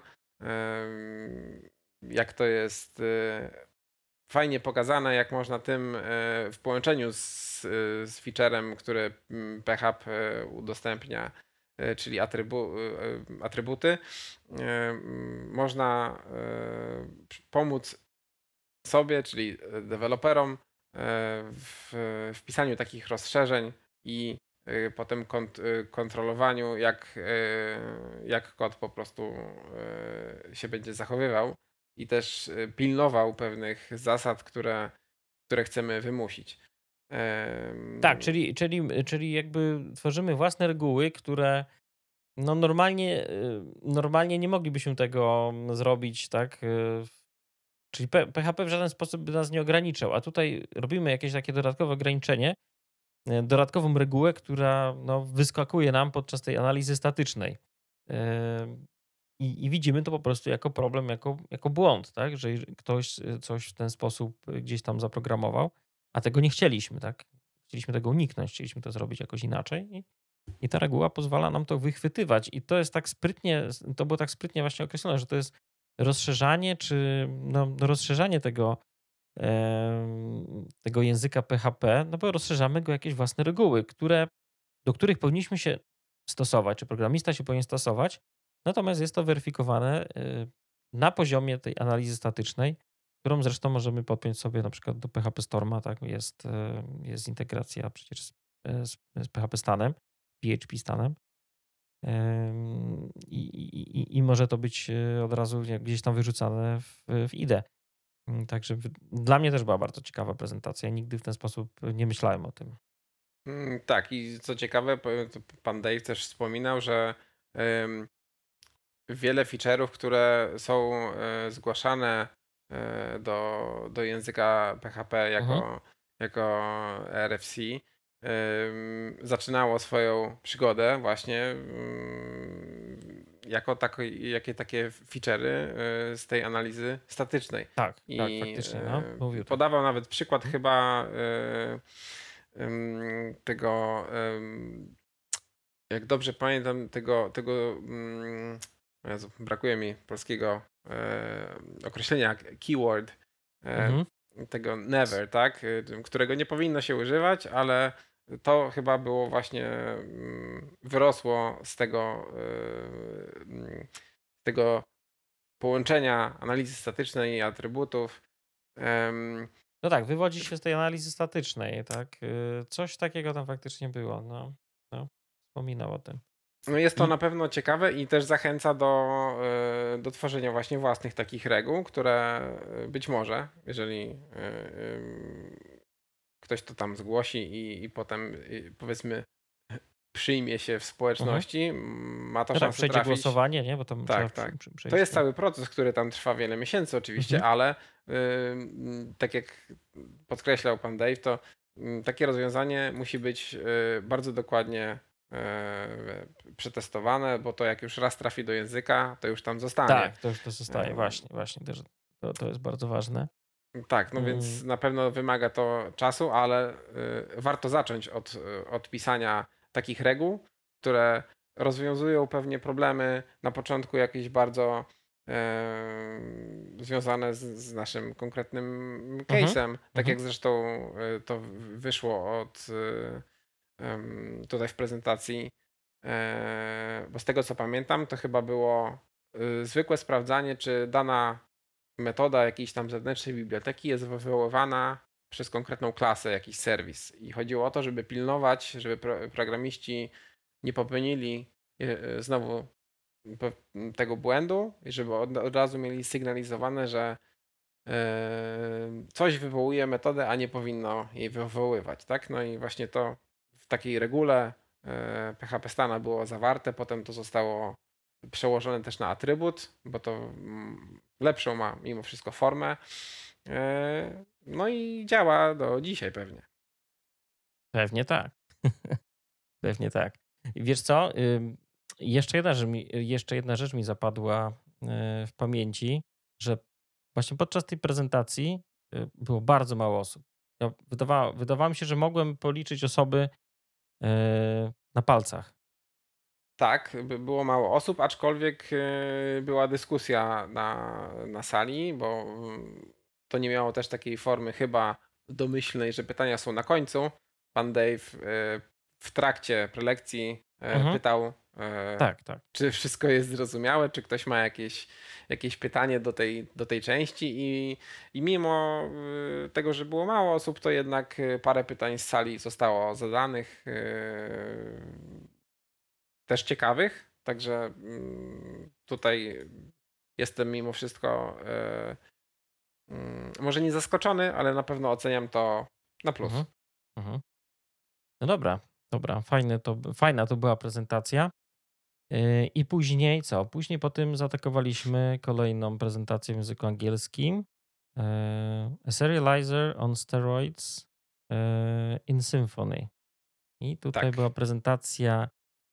Jak to jest fajnie pokazane, jak można tym w połączeniu z featurem, który PHP udostępnia, czyli atrybuty, można pomóc sobie, czyli deweloperom w wpisaniu takich rozszerzeń i potem kontrolowaniu, jak kod po prostu się będzie zachowywał i też pilnował pewnych zasad, które chcemy wymusić. Tak, czyli jakby tworzymy własne reguły, które no normalnie nie moglibyśmy tego zrobić, tak? Czyli PHP w żaden sposób by nas nie ograniczał, a tutaj robimy jakieś takie dodatkowe ograniczenie, dodatkową regułę, która no, wyskakuje nam podczas tej analizy statycznej. I widzimy to po prostu jako problem, jako błąd, tak? Że jeżeli ktoś coś w ten sposób gdzieś tam zaprogramował, a tego nie chcieliśmy, tak? Chcieliśmy tego uniknąć, chcieliśmy to zrobić jakoś inaczej i ta reguła pozwala nam to wychwytywać. I to jest tak sprytnie, to było tak sprytnie właśnie określone, że to jest rozszerzanie, czy no rozszerzanie tego języka PHP, no bo rozszerzamy go jakieś własne reguły, do których powinniśmy się stosować, czy programista się powinien stosować, natomiast jest to weryfikowane na poziomie tej analizy statycznej, którą zresztą możemy podpiąć sobie na przykład do PHP Storma, tak? Jest integracja przecież z PHP stanem, PHP stanem. I może to być od razu gdzieś tam wyrzucane w IDE. Także dla mnie też była bardzo ciekawa prezentacja. Nigdy w ten sposób nie myślałem o tym. Tak, i co ciekawe, to pan Dave też wspominał, że wiele feature'ów, które są zgłaszane do języka PHP Mhm. jako RFC, zaczynało swoją przygodę właśnie jako takie feature'y z tej analizy statycznej. Tak, I faktycznie, no, mówił tak. podawał nawet przykład Mhm. chyba tego, jak dobrze pamiętam, tego Jezu, brakuje mi polskiego określenia keyword, Mhm. tego never, tak? Którego nie powinno się używać, ale to chyba było właśnie wyrosło z tego połączenia analizy statycznej i atrybutów. No tak, wywodzi się z tej analizy statycznej, tak? Coś takiego tam faktycznie było, no, wspominał o tym. No jest to I na pewno ciekawe i też zachęca do tworzenia właśnie własnych takich reguł, które być może, jeżeli ktoś to tam zgłosi i potem powiedzmy przyjmie się w mhm. społeczności, ma to No tak, szansę przejdzie trafić. głosowanie, nie? Bo tam trzeba Tak, tak. To przejść. jest cały proces, który tam trwa wiele miesięcy oczywiście, Mhm. ale tak jak podkreślał pan Dave, to takie rozwiązanie musi być bardzo dokładnie przetestowane, bo to jak już raz trafi do języka, to już tam zostanie. Tak, to już to zostaje, właśnie, też to jest bardzo ważne. Tak, no Mm, więc na pewno wymaga to czasu, ale warto zacząć od pisania takich reguł, które rozwiązują pewnie problemy na początku jakieś bardzo związane z naszym konkretnym mhm, case'em. Tak mhm. jak zresztą to wyszło tutaj w prezentacji, bo z tego co pamiętam, to chyba było zwykłe sprawdzanie, czy dana metoda jakiejś tam zewnętrznej biblioteki jest wywoływana przez konkretną klasę, jakiś serwis. I chodziło o to, żeby pilnować, żeby programiści nie popełnili znowu tego błędu i żeby od razu mieli sygnalizowane, że coś wywołuje metodę, a nie powinno jej wywoływać, tak? No i właśnie to w takiej regule PHP Stana było zawarte, potem to zostało przełożone też na atrybut, bo to lepszą ma mimo wszystko formę. No i działa do dzisiaj pewnie. Pewnie tak. Pewnie tak. I wiesz co? Jeszcze jedna rzecz mi zapadła w pamięci, że właśnie podczas tej prezentacji było bardzo mało osób. Wydawało mi się, że mogłem policzyć osoby na palcach. Tak, było mało osób, aczkolwiek była dyskusja na sali, bo to nie miało też takiej formy chyba domyślnej, że pytania są na końcu. Pan Dave w trakcie prelekcji Mhm. pytał, Tak, tak. czy wszystko jest zrozumiałe, czy ktoś ma jakieś pytanie do tej części i mimo tego, że było mało osób, to jednak parę pytań z sali zostało zadanych, też ciekawych, także tutaj jestem mimo wszystko może nie zaskoczony, ale na pewno oceniam to na plus. Mhm. Mhm. No dobra, fajna to była prezentacja. I później co? Później po tym zaatakowaliśmy kolejną prezentację w języku angielskim. A Serializer on Steroids in Symfony. I tutaj Tak. była prezentacja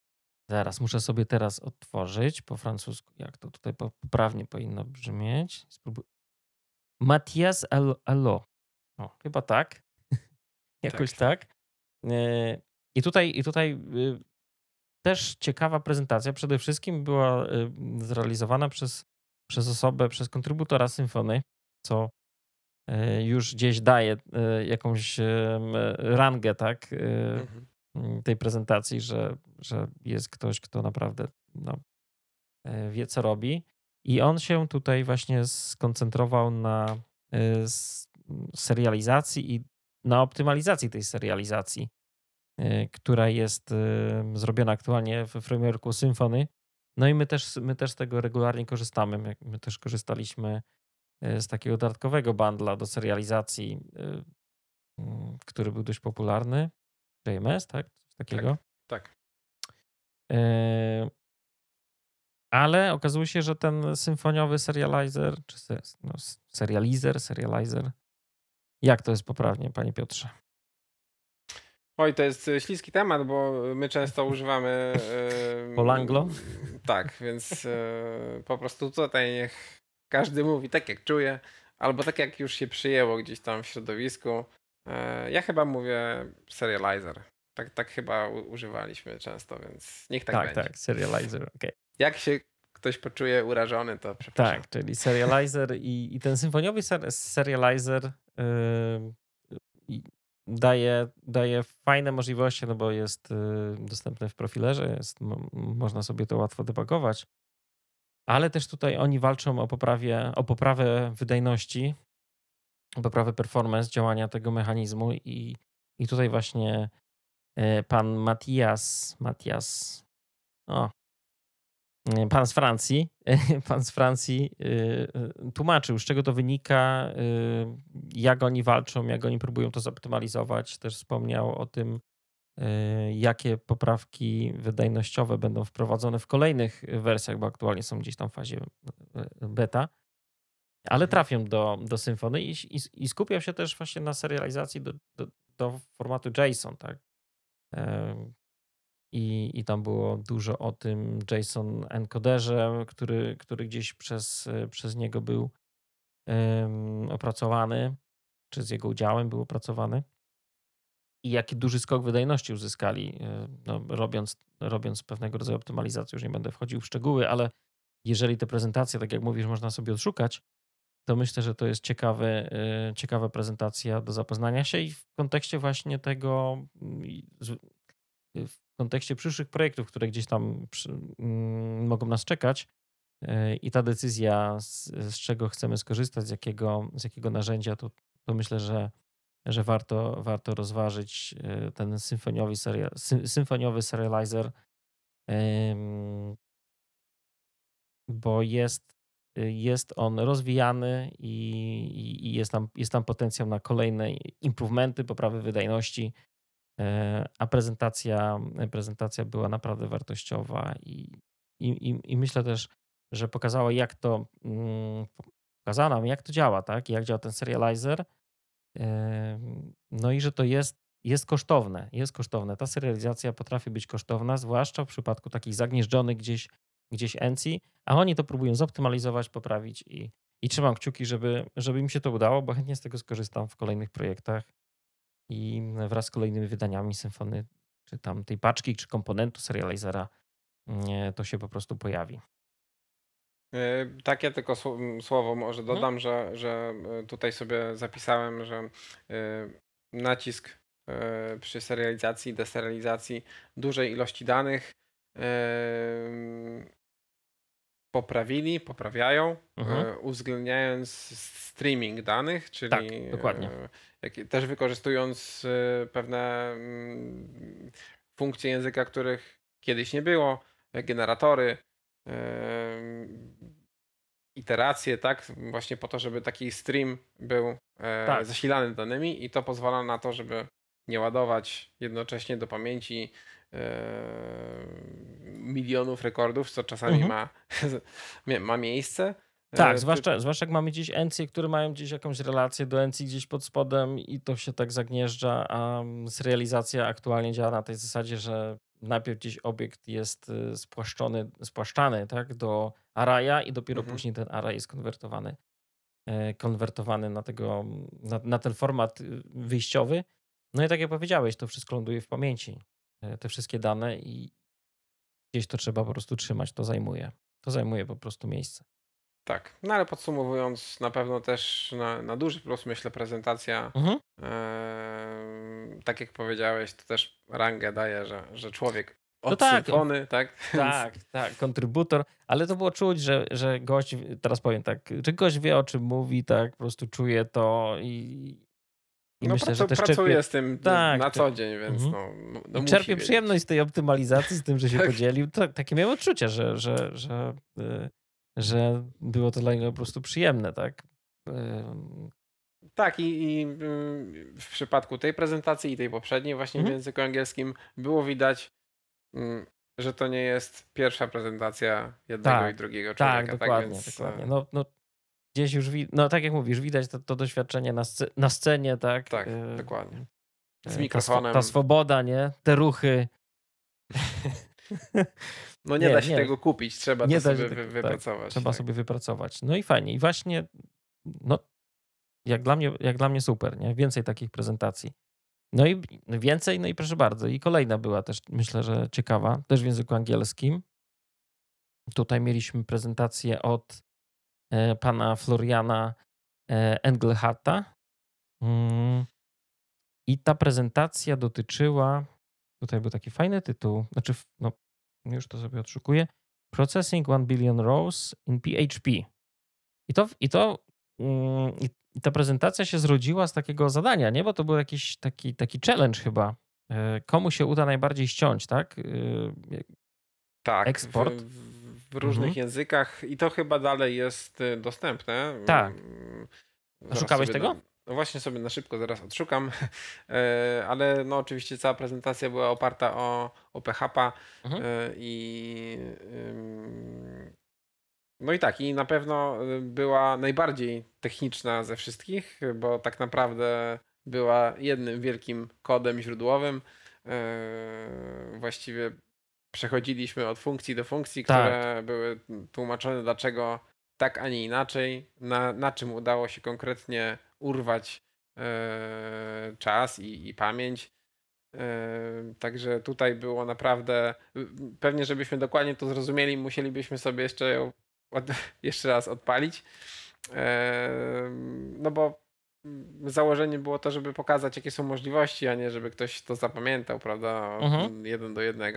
Zaraz, muszę sobie teraz otworzyć po francusku, jak to tutaj poprawnie powinno brzmieć. Spróbuj. Mathias Allo. O, chyba tak. Tak, Jakoś tak. tak. I tutaj też ciekawa prezentacja. Przede wszystkim była zrealizowana przez osobę, przez kontrybutora symfony, co już gdzieś daje jakąś rangę, tak, Mhm. tej prezentacji, że jest ktoś, kto naprawdę no, wie, co robi. I on się tutaj właśnie skoncentrował na serializacji i na optymalizacji tej serializacji, która jest zrobiona aktualnie w frameworku Symfony. No i my też z tego regularnie korzystamy. My też korzystaliśmy z takiego dodatkowego bundla do serializacji, który był dość popularny. JMS, tak? Coś takiego. Tak. E, Ale okazuje się, że ten symfoniowy serializer, czy no, serializer, jak to jest poprawnie, panie Piotrze? Oj, to jest śliski temat, bo my często używamy. Polanglo? Tak, więc po prostu tutaj niech każdy mówi tak, jak czuje, albo tak, jak już się przyjęło gdzieś tam w środowisku. Ja chyba mówię serializer. Tak chyba używaliśmy często, więc niech tak będzie. Tak, serializer, okej. Jak się ktoś poczuje urażony, to przepraszam. Tak, czyli serializer i ten symfoniowy serializer daje fajne możliwości, no bo jest dostępny w profilerze, można sobie to łatwo debugować, ale też tutaj oni walczą o poprawę wydajności, o poprawę performance działania tego mechanizmu i tutaj właśnie pan Matias, pan z Francji tłumaczył, z czego to wynika, jak oni walczą, jak oni próbują to zoptymalizować. Też wspomniał o tym, jakie poprawki wydajnościowe będą wprowadzone w kolejnych wersjach, bo aktualnie są gdzieś tam w fazie beta, ale trafią do Symfony i skupiał się też właśnie na serializacji do formatu JSON, tak? I tam było dużo o tym JSON encoderze, który gdzieś przez niego był opracowany, czy z jego udziałem był opracowany. I jaki duży skok wydajności uzyskali, no, robiąc pewnego rodzaju optymalizację. Już nie będę wchodził w szczegóły, ale jeżeli te prezentacje, tak jak mówisz, można sobie odszukać, to myślę, że to jest ciekawa prezentacja do zapoznania się i w kontekście właśnie tego, w kontekście przyszłych projektów, które gdzieś tam mogą nas czekać i ta decyzja, z czego chcemy skorzystać, z jakiego narzędzia, to myślę, że warto rozważyć ten symfoniowy serializer, bo jest on rozwijany i jest tam potencjał na kolejne improvementy, poprawy wydajności, a prezentacja była naprawdę wartościowa i myślę też, że pokazała pokazała nam, jak to działa, tak? Jak działa ten serializer. No i że to jest kosztowne. Jest kosztowne. Ta serializacja potrafi być kosztowna, zwłaszcza w przypadku takich zagnieżdżonych gdzieś encji, a oni to próbują zoptymalizować, poprawić i trzymam kciuki, żeby im się to udało, bo chętnie z tego skorzystam w kolejnych projektach i wraz z kolejnymi wydaniami Symfony, czy tam tej paczki, czy komponentu serializera, to się po prostu pojawi. Takie tylko słowo może dodam, że tutaj sobie zapisałem, że nacisk przy serializacji i deserializacji dużej ilości danych poprawiają, uwzględniając streaming danych, czyli Tak, dokładnie. też wykorzystując pewne funkcje języka, których kiedyś nie było, generatory, iteracje, tak? Właśnie po to, żeby taki stream był Tak. zasilany danymi i to pozwala na to, żeby nie ładować jednocześnie do pamięci milionów rekordów, co czasami ma miejsce. Tak, zwłaszcza jak mamy gdzieś encje, które mają gdzieś jakąś relację do encji gdzieś pod spodem i to się tak zagnieżdża, a serializacja aktualnie działa na tej zasadzie, że najpierw gdzieś obiekt jest spłaszczany, tak, do arraya i dopiero Mhm. później ten array jest konwertowany na ten format wyjściowy. No i tak jak powiedziałeś, to wszystko ląduje w pamięci. Te wszystkie dane i gdzieś to trzeba po prostu trzymać. To zajmuje po prostu miejsce. Tak, no ale podsumowując, na pewno też na duży plus, myślę, prezentacja, Mhm. tak jak powiedziałeś, to też rangę daje, że człowiek No od tak, symfony, tak? Więc tak, kontrybutor, ale to było czuć, że gość, teraz powiem tak, że gość wie, o czym mówi, tak, po prostu czuje to i no, myślę, że też czerpie, pracuję z tym tak, na co dzień, więc mhm. no I musi czerpie wiedzieć. przyjemność z tej optymalizacji, z tym, że się Tak. podzielił. Takie miałem odczucie, że było to dla niego po prostu przyjemne, tak? Tak, i w przypadku tej prezentacji i tej poprzedniej właśnie w Mhm. języku angielskim było widać, że to nie jest pierwsza prezentacja jednego i drugiego Tak, człowieka, tak dokładnie, więc dokładnie. No, gdzieś już, no tak jak mówisz, widać to doświadczenie na scenie, tak? tak, dokładnie. Z Ta mikrofonem. swoboda, nie? Te ruchy. No nie da się tego kupić, trzeba nie to da się sobie tego, wypracować. Trzeba tak. sobie wypracować. No i fajnie. I właśnie, no, jak dla mnie super, nie? Więcej takich prezentacji. No i więcej, no i proszę bardzo. I kolejna była też, myślę, że ciekawa, też w języku angielskim. Tutaj mieliśmy prezentację od pana Floriana Engelharta. I ta prezentacja dotyczyła, tutaj był taki fajny tytuł, znaczy, no, już to sobie odszukuję, Processing 1 billion rows in PHP. I ta prezentacja się zrodziła z takiego zadania, nie? Bo to był jakiś taki challenge chyba. Komu się uda najbardziej ściąć, tak? Tak, Eksport. w różnych językach i to chyba dalej jest dostępne. Tak. Zaraz Szukałeś sobie tego? No właśnie sobie na szybko zaraz odszukam, ale no oczywiście cała prezentacja była oparta o PHP i no i tak, i na pewno była najbardziej techniczna ze wszystkich, bo tak naprawdę była jednym wielkim kodem źródłowym. Właściwie przechodziliśmy od funkcji do funkcji, które były tłumaczone, dlaczego tak, a nie inaczej, na czym udało się konkretnie urwać czas i pamięć. Także tutaj było naprawdę, pewnie żebyśmy dokładnie to zrozumieli, musielibyśmy sobie jeszcze raz odpalić. No bo założenie było to, żeby pokazać, jakie są możliwości, a nie żeby ktoś to zapamiętał, prawda, 1 do 1.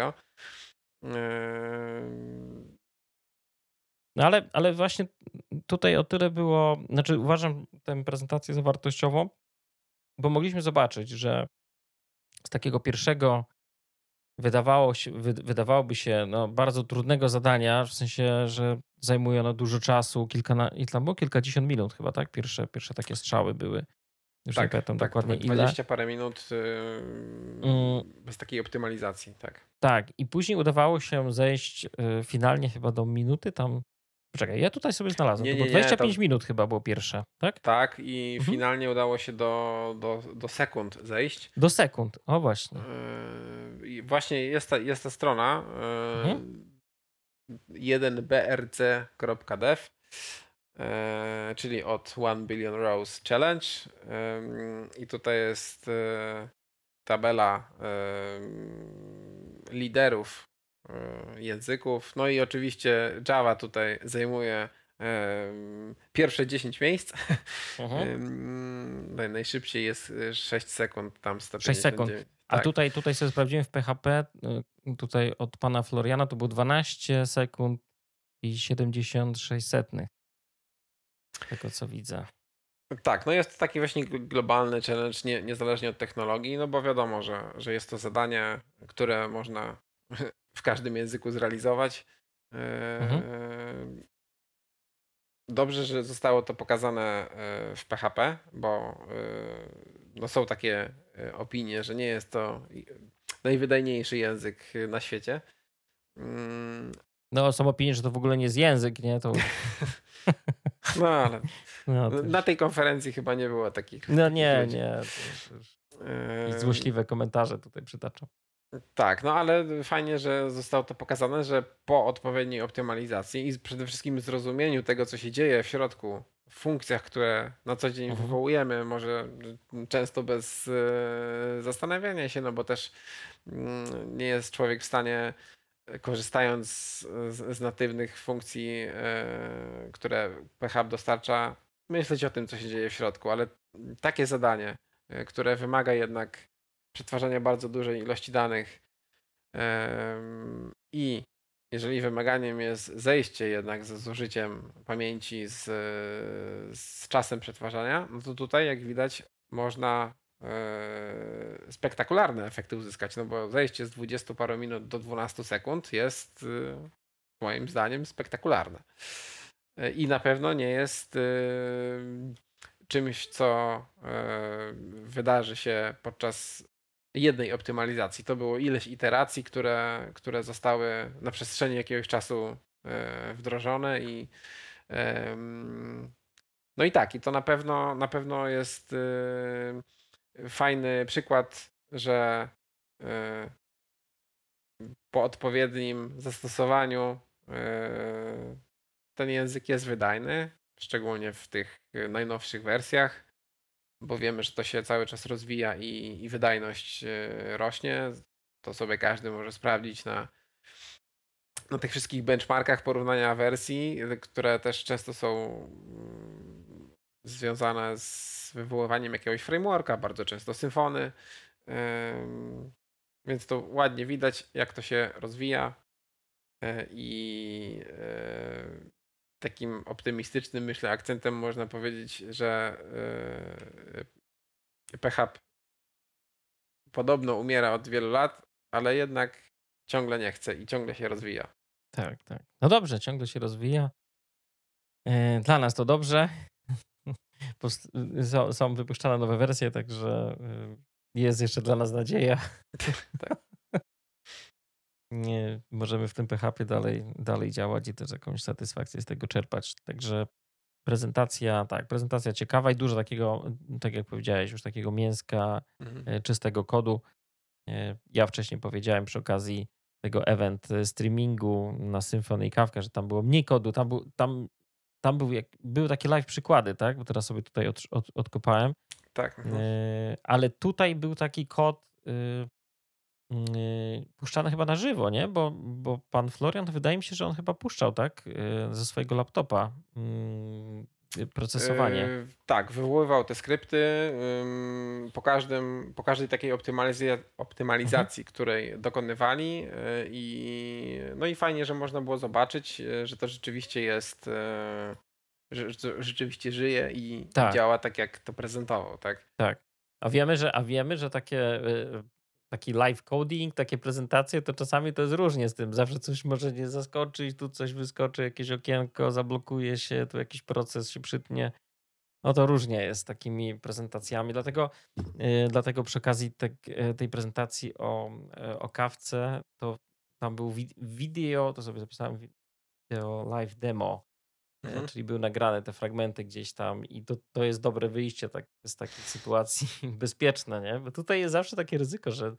No ale właśnie tutaj o tyle było, znaczy uważam tę prezentację za wartościową, bo mogliśmy zobaczyć, że z takiego pierwszego wydawałoby się no, bardzo trudnego zadania, w sensie, że zajmuje ono dużo czasu, i tam było kilkadziesiąt minut chyba, tak? Pierwsze takie strzały były. Już nie pamiętam dokładnie ile. 20 parę minut bez takiej optymalizacji, tak. Tak, i później udawało się zejść finalnie chyba do minuty tam. Poczekaj, ja tutaj sobie znalazłem. To było 25 minut chyba było pierwsze, tak? Tak, i finalnie udało się do sekund zejść. Do sekund, o właśnie. I właśnie jest ta strona 1brc.dev, czyli od 1 Billion Rows Challenge. I tutaj jest tabela liderów języków. No i oczywiście Java tutaj zajmuje pierwsze 10 miejsc. Najszybciej jest 6 sekund, tam 6 sekund. 159. A Tak. tutaj sobie sprawdziłem w PHP, tutaj od pana Floriana to było 12 sekund i 76 setnych. Tego co widzę. Tak, no jest to taki właśnie globalny challenge, niezależnie od technologii, no bo wiadomo, że jest to zadanie, które można w każdym języku zrealizować. Dobrze, że zostało to pokazane w PHP, bo no są takie opinie, że nie jest to najwydajniejszy język na świecie. No są opinie, że to w ogóle nie jest język, nie? To... No ale no, na tej konferencji chyba nie było takich No nie, ludzi. nie. To już złośliwe komentarze tutaj przytaczam. Tak, no ale fajnie, że zostało to pokazane, że po odpowiedniej optymalizacji i przede wszystkim zrozumieniu tego, co się dzieje w środku, w funkcjach, które na co dzień Mhm. wywołujemy, może często bez zastanawiania się, no bo też nie jest człowiek w stanie, korzystając z natywnych funkcji, które PHP dostarcza, myśleć o tym, co się dzieje w środku, ale takie zadanie, które wymaga jednak przetwarzania bardzo dużej ilości danych, i jeżeli wymaganiem jest zejście jednak ze zużyciem pamięci z czasem przetwarzania, no to tutaj, jak widać, można spektakularne efekty uzyskać, no bo zejście z 20 paru minut do 12 sekund jest moim zdaniem spektakularne. I na pewno nie jest czymś, co wydarzy się podczas jednej optymalizacji. To było ileś iteracji, które zostały na przestrzeni jakiegoś czasu wdrożone i no i tak, i to na pewno jest fajny przykład, że po odpowiednim zastosowaniu ten język jest wydajny, szczególnie w tych najnowszych wersjach, bo wiemy, że to się cały czas rozwija i wydajność rośnie. To sobie każdy może sprawdzić na tych wszystkich benchmarkach porównania wersji, które też często są związane z wywoływaniem jakiegoś frameworka, bardzo często symfony. Więc to ładnie widać, jak to się rozwija i takim optymistycznym, myślę, akcentem można powiedzieć, że PHP podobno umiera od wielu lat, ale jednak ciągle nie chce i ciągle się rozwija. Tak, tak. No dobrze, ciągle się rozwija. Dla nas to dobrze. Są wypuszczane nowe wersje, także jest jeszcze dla nas nadzieja. Tak. Nie, możemy w tym PHP dalej działać i też jakąś satysfakcję z tego czerpać. Także prezentacja ciekawa i dużo takiego, tak jak powiedziałeś, już takiego mięska, Mhm. czystego kodu. Ja wcześniej powiedziałem przy okazji tego event streamingu na Symfony i Kafka, że tam było mniej kodu, były takie live przykłady, tak? Bo teraz sobie tutaj odkopałem. Tak. Mhm. Ale tutaj był taki kod puszczany chyba na żywo, nie? Bo pan Florian, wydaje mi się, że on chyba puszczał, tak? Ze swojego laptopa procesowanie. Tak, wywoływał te skrypty po każdej takiej Mhm. optymalizacji, której dokonywali no i fajnie, że można było zobaczyć, że to rzeczywiście jest, że rzeczywiście żyje i Tak, działa tak, jak to prezentował, tak? tak. A wiemy, że taki live coding, takie prezentacje, to czasami to jest różnie z tym. Zawsze coś może nie zaskoczyć, tu coś wyskoczy, jakieś okienko, zablokuje się, tu jakiś proces się przytnie. No to różnie jest z takimi prezentacjami. Dlatego przy okazji tej prezentacji o kawce, to tam był wideo, to sobie zapisałem, wideo live demo, Mhm. czyli były nagrane te fragmenty gdzieś tam i to jest dobre wyjście z takich sytuacji bezpieczne, nie? Bo tutaj jest zawsze takie ryzyko, że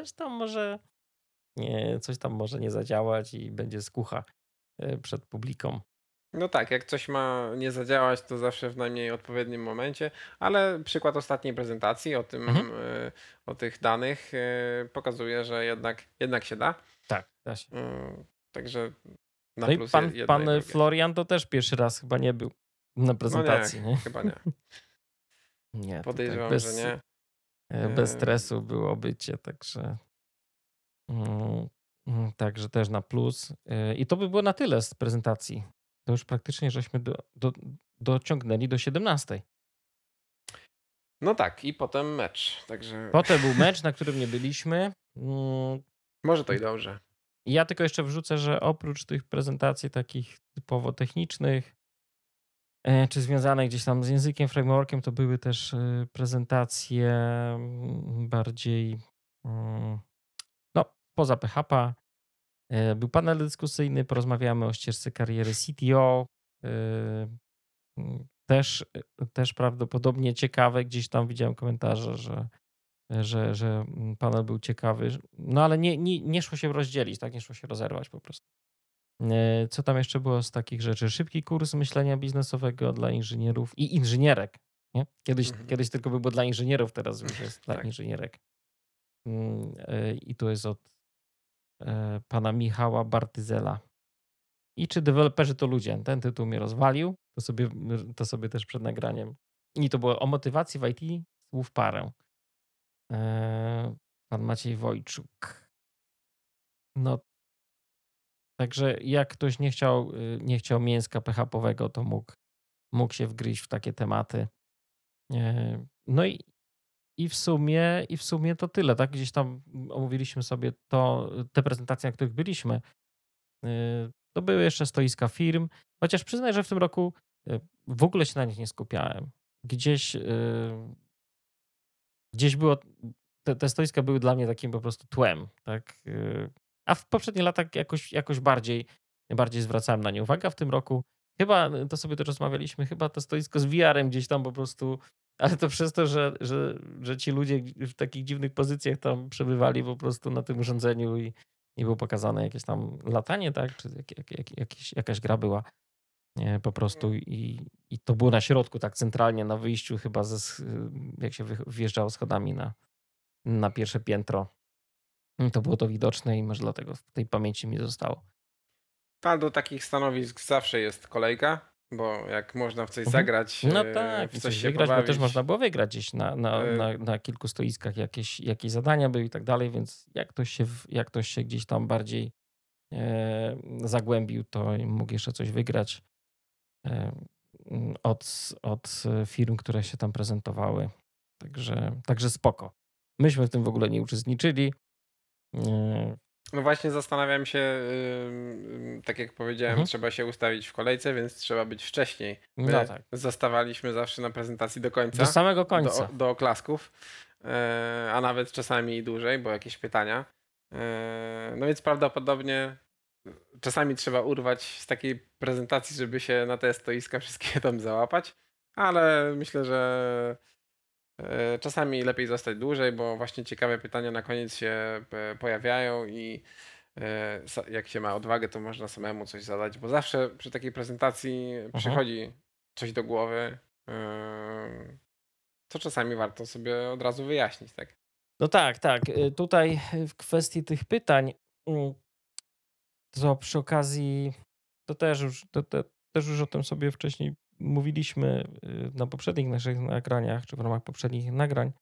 coś tam może nie zadziałać i będzie skucha przed publiką. No tak, jak coś ma nie zadziałać, to zawsze w najmniej odpowiednim momencie, ale przykład ostatniej prezentacji Mhm. o tych danych pokazuje, że jednak się da. Tak, da się. Także na No i plus pan, jedno pan i drugie. Florian to też pierwszy raz chyba nie był na No nie, prezentacji, nie? chyba nie. Nie, tutaj Podejrzewam, że nie. bez stresu było bycie, mm, także też na plus. I to by było na tyle z prezentacji. To już praktycznie żeśmy dociągnęli do 17. No tak, i potem mecz. Także Potem był mecz, na którym nie byliśmy. Mm, może to i dobrze. Ja tylko jeszcze wrzucę, że oprócz tych prezentacji takich typowo technicznych, czy związanych gdzieś tam z językiem, frameworkiem, to były też prezentacje bardziej no, poza PHP. Był panel dyskusyjny, porozmawiamy o ścieżce kariery CTO. Też prawdopodobnie ciekawe, gdzieś tam widziałem komentarze, że że panel był ciekawy. No ale nie szło się rozdzielić, tak? Nie szło się rozerwać po prostu. Co tam jeszcze było z takich rzeczy? Szybki kurs myślenia biznesowego dla inżynierów i inżynierek. Nie? Kiedyś tylko było dla inżynierów, teraz już jest dla Tak. inżynierek. I to jest od pana Michała Bartyzela. I czy deweloperzy to ludzie? Ten tytuł mnie rozwalił, to sobie też przed nagraniem. I to było o motywacji w IT słów parę. Pan Maciej Wojczuk. No, także jak ktoś nie chciał mięska PHP-owego, to mógł się wgryźć w takie tematy. No i w sumie to tyle, tak? Gdzieś tam omówiliśmy sobie te prezentacje, na których byliśmy. To były jeszcze stoiska firm, chociaż przyznaj, że w tym roku w ogóle się na nich nie skupiałem. Gdzieś było, te stoiska były dla mnie takim po prostu tłem, tak? A w poprzednich latach jakoś bardziej zwracałem na nie uwagę, a w tym roku chyba, to sobie też rozmawialiśmy, chyba to stoisko z VR-em gdzieś tam po prostu, ale to przez to, że ci ludzie w takich dziwnych pozycjach tam przebywali po prostu na tym urządzeniu i było pokazane jakieś tam latanie, tak? Czy jakaś gra była po prostu i to było na środku, tak centralnie na wyjściu chyba, jak się wjeżdżało schodami na pierwsze piętro. To było to widoczne i może dlatego w tej pamięci mi zostało. A do takich stanowisk zawsze jest kolejka, bo jak można w coś zagrać, No tak, w i coś się wygrać, bo też pobawić. można było wygrać gdzieś na kilku stoiskach jakieś zadania były i tak dalej, więc jak ktoś się gdzieś tam bardziej zagłębił, to mógł jeszcze coś wygrać od firm, które się tam prezentowały. Także spoko. Myśmy w tym w ogóle nie uczestniczyli. No właśnie zastanawiam się, tak jak powiedziałem, trzeba się ustawić w kolejce, więc trzeba być wcześniej. My No tak. zostawaliśmy zawsze na prezentacji do końca. Do samego końca. Do oklasków, a nawet czasami i dłużej, bo jakieś pytania. No więc prawdopodobnie czasami trzeba urwać z takiej prezentacji, żeby się na te stoiska wszystkie tam załapać, ale myślę, że czasami lepiej zostać dłużej, bo właśnie ciekawe pytania na koniec się pojawiają i jak się ma odwagę, to można samemu coś zadać, bo zawsze przy takiej prezentacji przychodzi coś do głowy, co czasami warto sobie od razu wyjaśnić, tak? No tak. Tutaj w kwestii tych pytań, to przy okazji, to też już o tym sobie wcześniej mówiliśmy na poprzednich naszych nagraniach, czy w ramach poprzednich nagrań,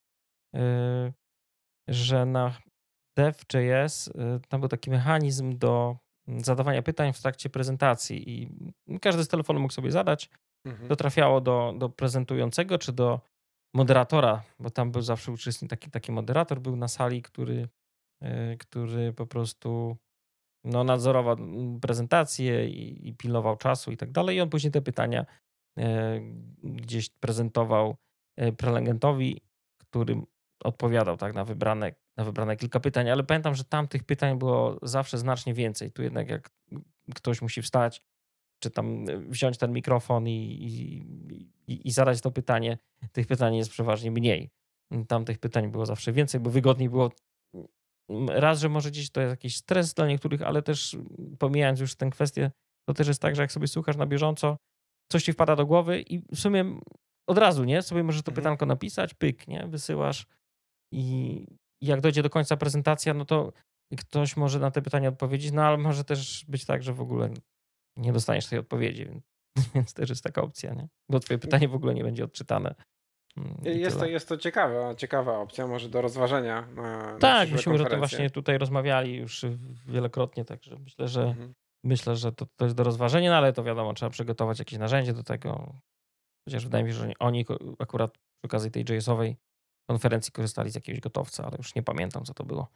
że na Dev.js tam był taki mechanizm do zadawania pytań w trakcie prezentacji i każdy z telefonu mógł sobie zadać. To trafiało do prezentującego czy do moderatora, bo tam był zawsze uczestnik, taki moderator był na sali, który po prostu nadzorował prezentację i pilnował czasu i tak dalej. I on później te pytania gdzieś prezentował prelegentowi, który odpowiadał tak na wybrane kilka pytań, ale pamiętam, że tam tych pytań było zawsze znacznie więcej. Tu jednak jak ktoś musi wstać, czy tam wziąć ten mikrofon i zadać to pytanie, tych pytań jest przeważnie mniej. Tam tych pytań było zawsze więcej, bo wygodniej było. Raz, że może gdzieś to jest jakiś stres dla niektórych, ale też pomijając już tę kwestię, to też jest tak, że jak sobie słuchasz na bieżąco, coś ci wpada do głowy i w sumie od razu, nie? Sobie możesz to pytanko napisać, pyk, nie? Wysyłasz i jak dojdzie do końca prezentacja, no to ktoś może na te pytania odpowiedzieć, no ale może też być tak, że w ogóle nie dostaniesz tej odpowiedzi, więc też jest taka opcja, nie? Bo twoje pytanie w ogóle nie będzie odczytane. Jest to ciekawa opcja, może do rozważenia na tak, przyszłe myśmy już o tym konferencje. właśnie tutaj rozmawiali już wielokrotnie, także myślę, że to jest do rozważenia, no ale to wiadomo, trzeba przygotować jakieś narzędzie do tego. Chociaż wydaje mi się, że oni akurat przy okazji tej JS-owej konferencji korzystali z jakiegoś gotowca, ale już nie pamiętam, co to było.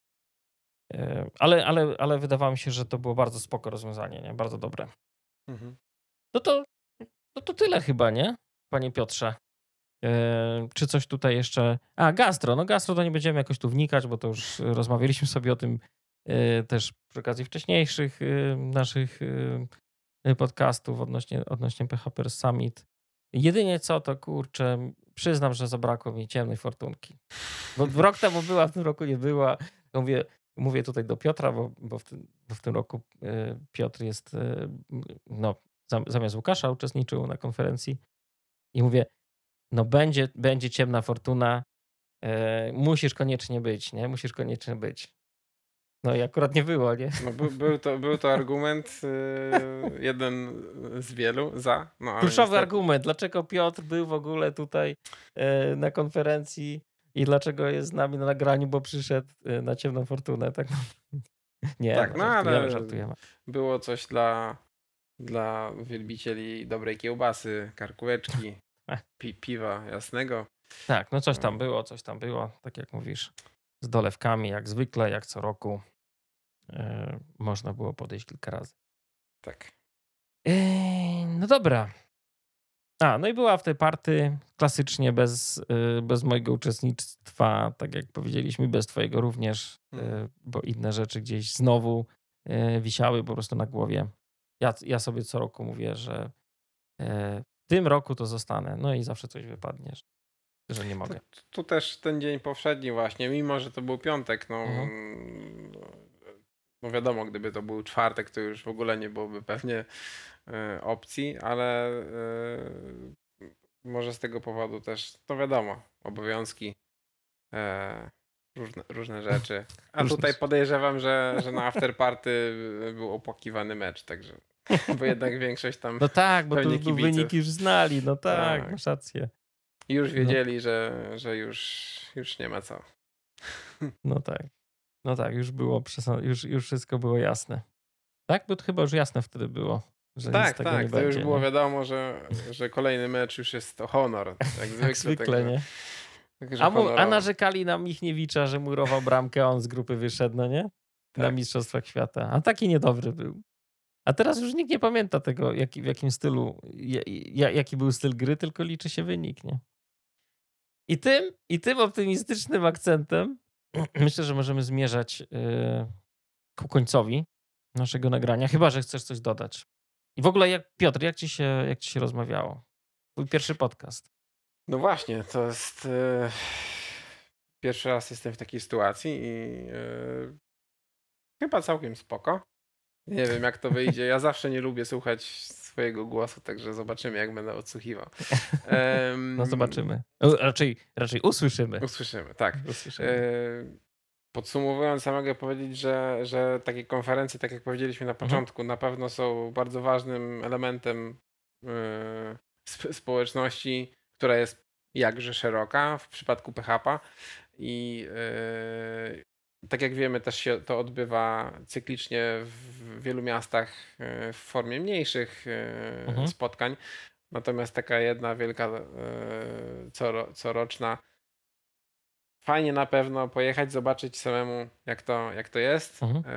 Ale wydawało mi się, że to było bardzo spoko rozwiązanie, nie? Bardzo dobre. No to tyle chyba, nie? Panie Piotrze. Czy coś tutaj jeszcze... Gastro. No gastro to nie będziemy jakoś tu wnikać, bo to już rozmawialiśmy sobie o tym też przy okazji wcześniejszych naszych podcastów odnośnie PHP Summit. Jedynie co, to kurczę, przyznam, że zabrakło mi ciemnej fortunki. Bo rok temu była, w tym roku nie była. Ja mówię tutaj do Piotra, bo w tym roku Piotr jest, no, zamiast Łukasza uczestniczył na konferencji i mówię, no będzie ciemna fortuna, musisz koniecznie być, nie? Musisz koniecznie być. No i akurat nie było, nie? No, był to argument, jeden z wielu za. No, ale Kluczowy niestety, argument, dlaczego Piotr był w ogóle tutaj na konferencji i dlaczego jest z nami na nagraniu, bo przyszedł na ciemną fortunę. Tak? Nie, tak, no ale żartujemy. było coś dla wielbicieli dobrej kiełbasy, karkóweczki, piwa jasnego. Tak, no coś tam było, tak jak mówisz, z dolewkami, jak zwykle, jak co roku. Można było podejść kilka razy. Tak. No dobra. No i była w tej party klasycznie bez mojego uczestnictwa, tak jak powiedzieliśmy, bez twojego również, bo inne rzeczy gdzieś znowu wisiały po prostu na głowie. Ja sobie co roku mówię, że w tym roku to zostanę, no i zawsze coś wypadnie, że nie mogę. Tu też ten dzień powszedni właśnie, mimo że to był piątek, no wiadomo, gdyby to był czwartek, to już w ogóle nie byłoby pewnie opcji, ale może z tego powodu też, to wiadomo, obowiązki, różne rzeczy. A tutaj podejrzewam, że na afterparty był opłakiwany mecz, także, bo jednak większość tam No tak, bo tu kibiców. wyniki już znali, no tak, Tak. masz rację. I już wiedzieli, że już nie ma co. No tak, już było już wszystko było jasne. Tak? Bo to chyba już jasne wtedy było, że nic z tego nie to będzie. już było nie? wiadomo, że kolejny mecz już jest to honor. Jak zwykle, nie? Także A narzekali na Michniewicza, że murował bramkę, a on z grupy wyszedł, no nie? Na Tak. Mistrzostwach Świata. A taki niedobry był. A teraz już nikt nie pamięta tego, w jakim stylu, jaki był styl gry, tylko liczy się wynik, nie? I tym optymistycznym akcentem myślę, że możemy zmierzać ku końcowi naszego nagrania, chyba że chcesz coś dodać. I w ogóle, Piotr, jak ci się rozmawiało? Twój pierwszy podcast. No właśnie, to jest pierwszy raz jestem w takiej sytuacji i chyba całkiem spoko. Nie wiem, jak to wyjdzie. Ja zawsze nie lubię słuchać swojego głosu, także zobaczymy, jak będę odsłuchiwał. No zobaczymy. Raczej usłyszymy. Usłyszymy, tak. Usłyszymy. Podsumowując, ja mogę powiedzieć, że takie konferencje, tak jak powiedzieliśmy na początku, na pewno są bardzo ważnym elementem społeczności, która jest jakże szeroka w przypadku PHP i tak jak wiemy, też się to odbywa cyklicznie w wielu miastach w formie mniejszych spotkań. Natomiast taka jedna wielka coroczna. Fajnie na pewno pojechać, zobaczyć samemu, jak to jest.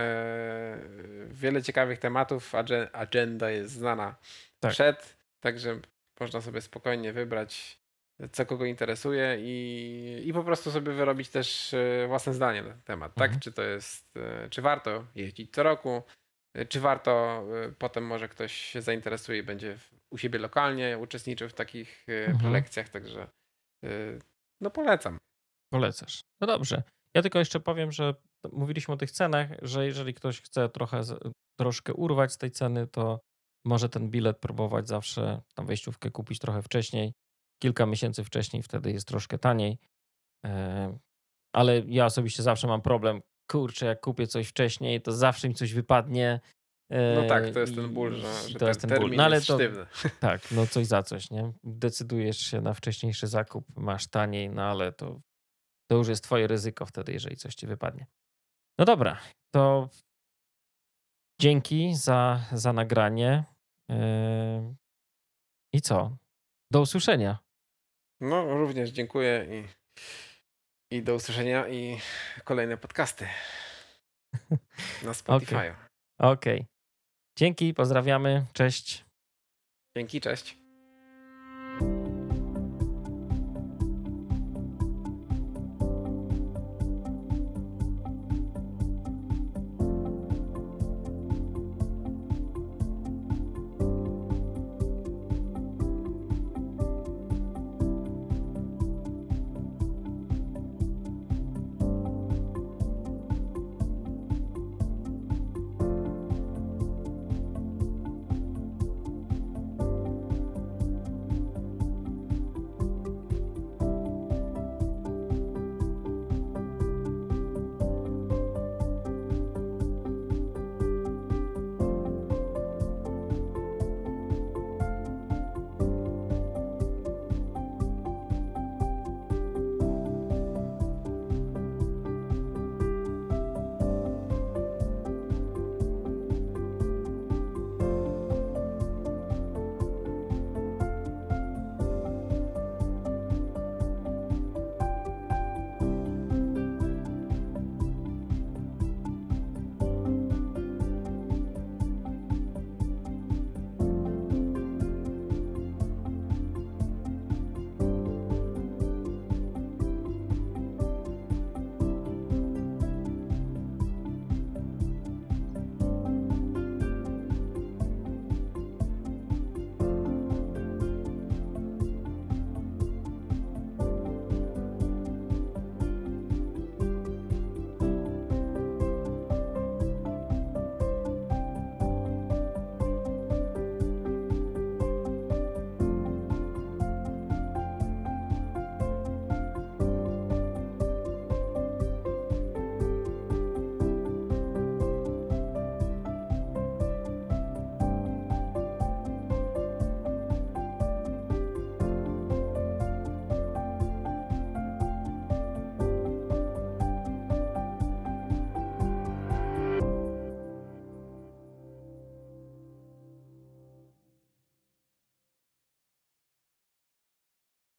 Wiele ciekawych tematów, agenda jest znana przed, także można sobie spokojnie wybrać, co kogo interesuje i po prostu sobie wyrobić też własne zdanie na ten temat, tak? Czy warto jeździć co roku, czy warto potem może ktoś się zainteresuje i będzie u siebie lokalnie uczestniczył w takich prelekcjach, także no polecam. Polecasz. No dobrze. Ja tylko jeszcze powiem, że mówiliśmy o tych cenach, że jeżeli ktoś chce troszkę urwać z tej ceny, to może ten bilet próbować zawsze, tam wejściówkę kupić trochę wcześniej, kilka miesięcy wcześniej, wtedy jest troszkę taniej. Ale ja osobiście zawsze mam problem, kurczę, jak kupię coś wcześniej, to zawsze mi coś wypadnie. No tak, to jest ten ból, że to jest ten termin ból. No ale jest sztywny. Tak, no coś za coś, nie? Decydujesz się na wcześniejszy zakup, masz taniej, no ale to już jest twoje ryzyko wtedy, jeżeli coś ci wypadnie. No dobra, to dzięki za nagranie. I co? Do usłyszenia. No również dziękuję i do usłyszenia i kolejne podcasty na Spotify. Okej. Dzięki, pozdrawiamy. Cześć. Dzięki, cześć.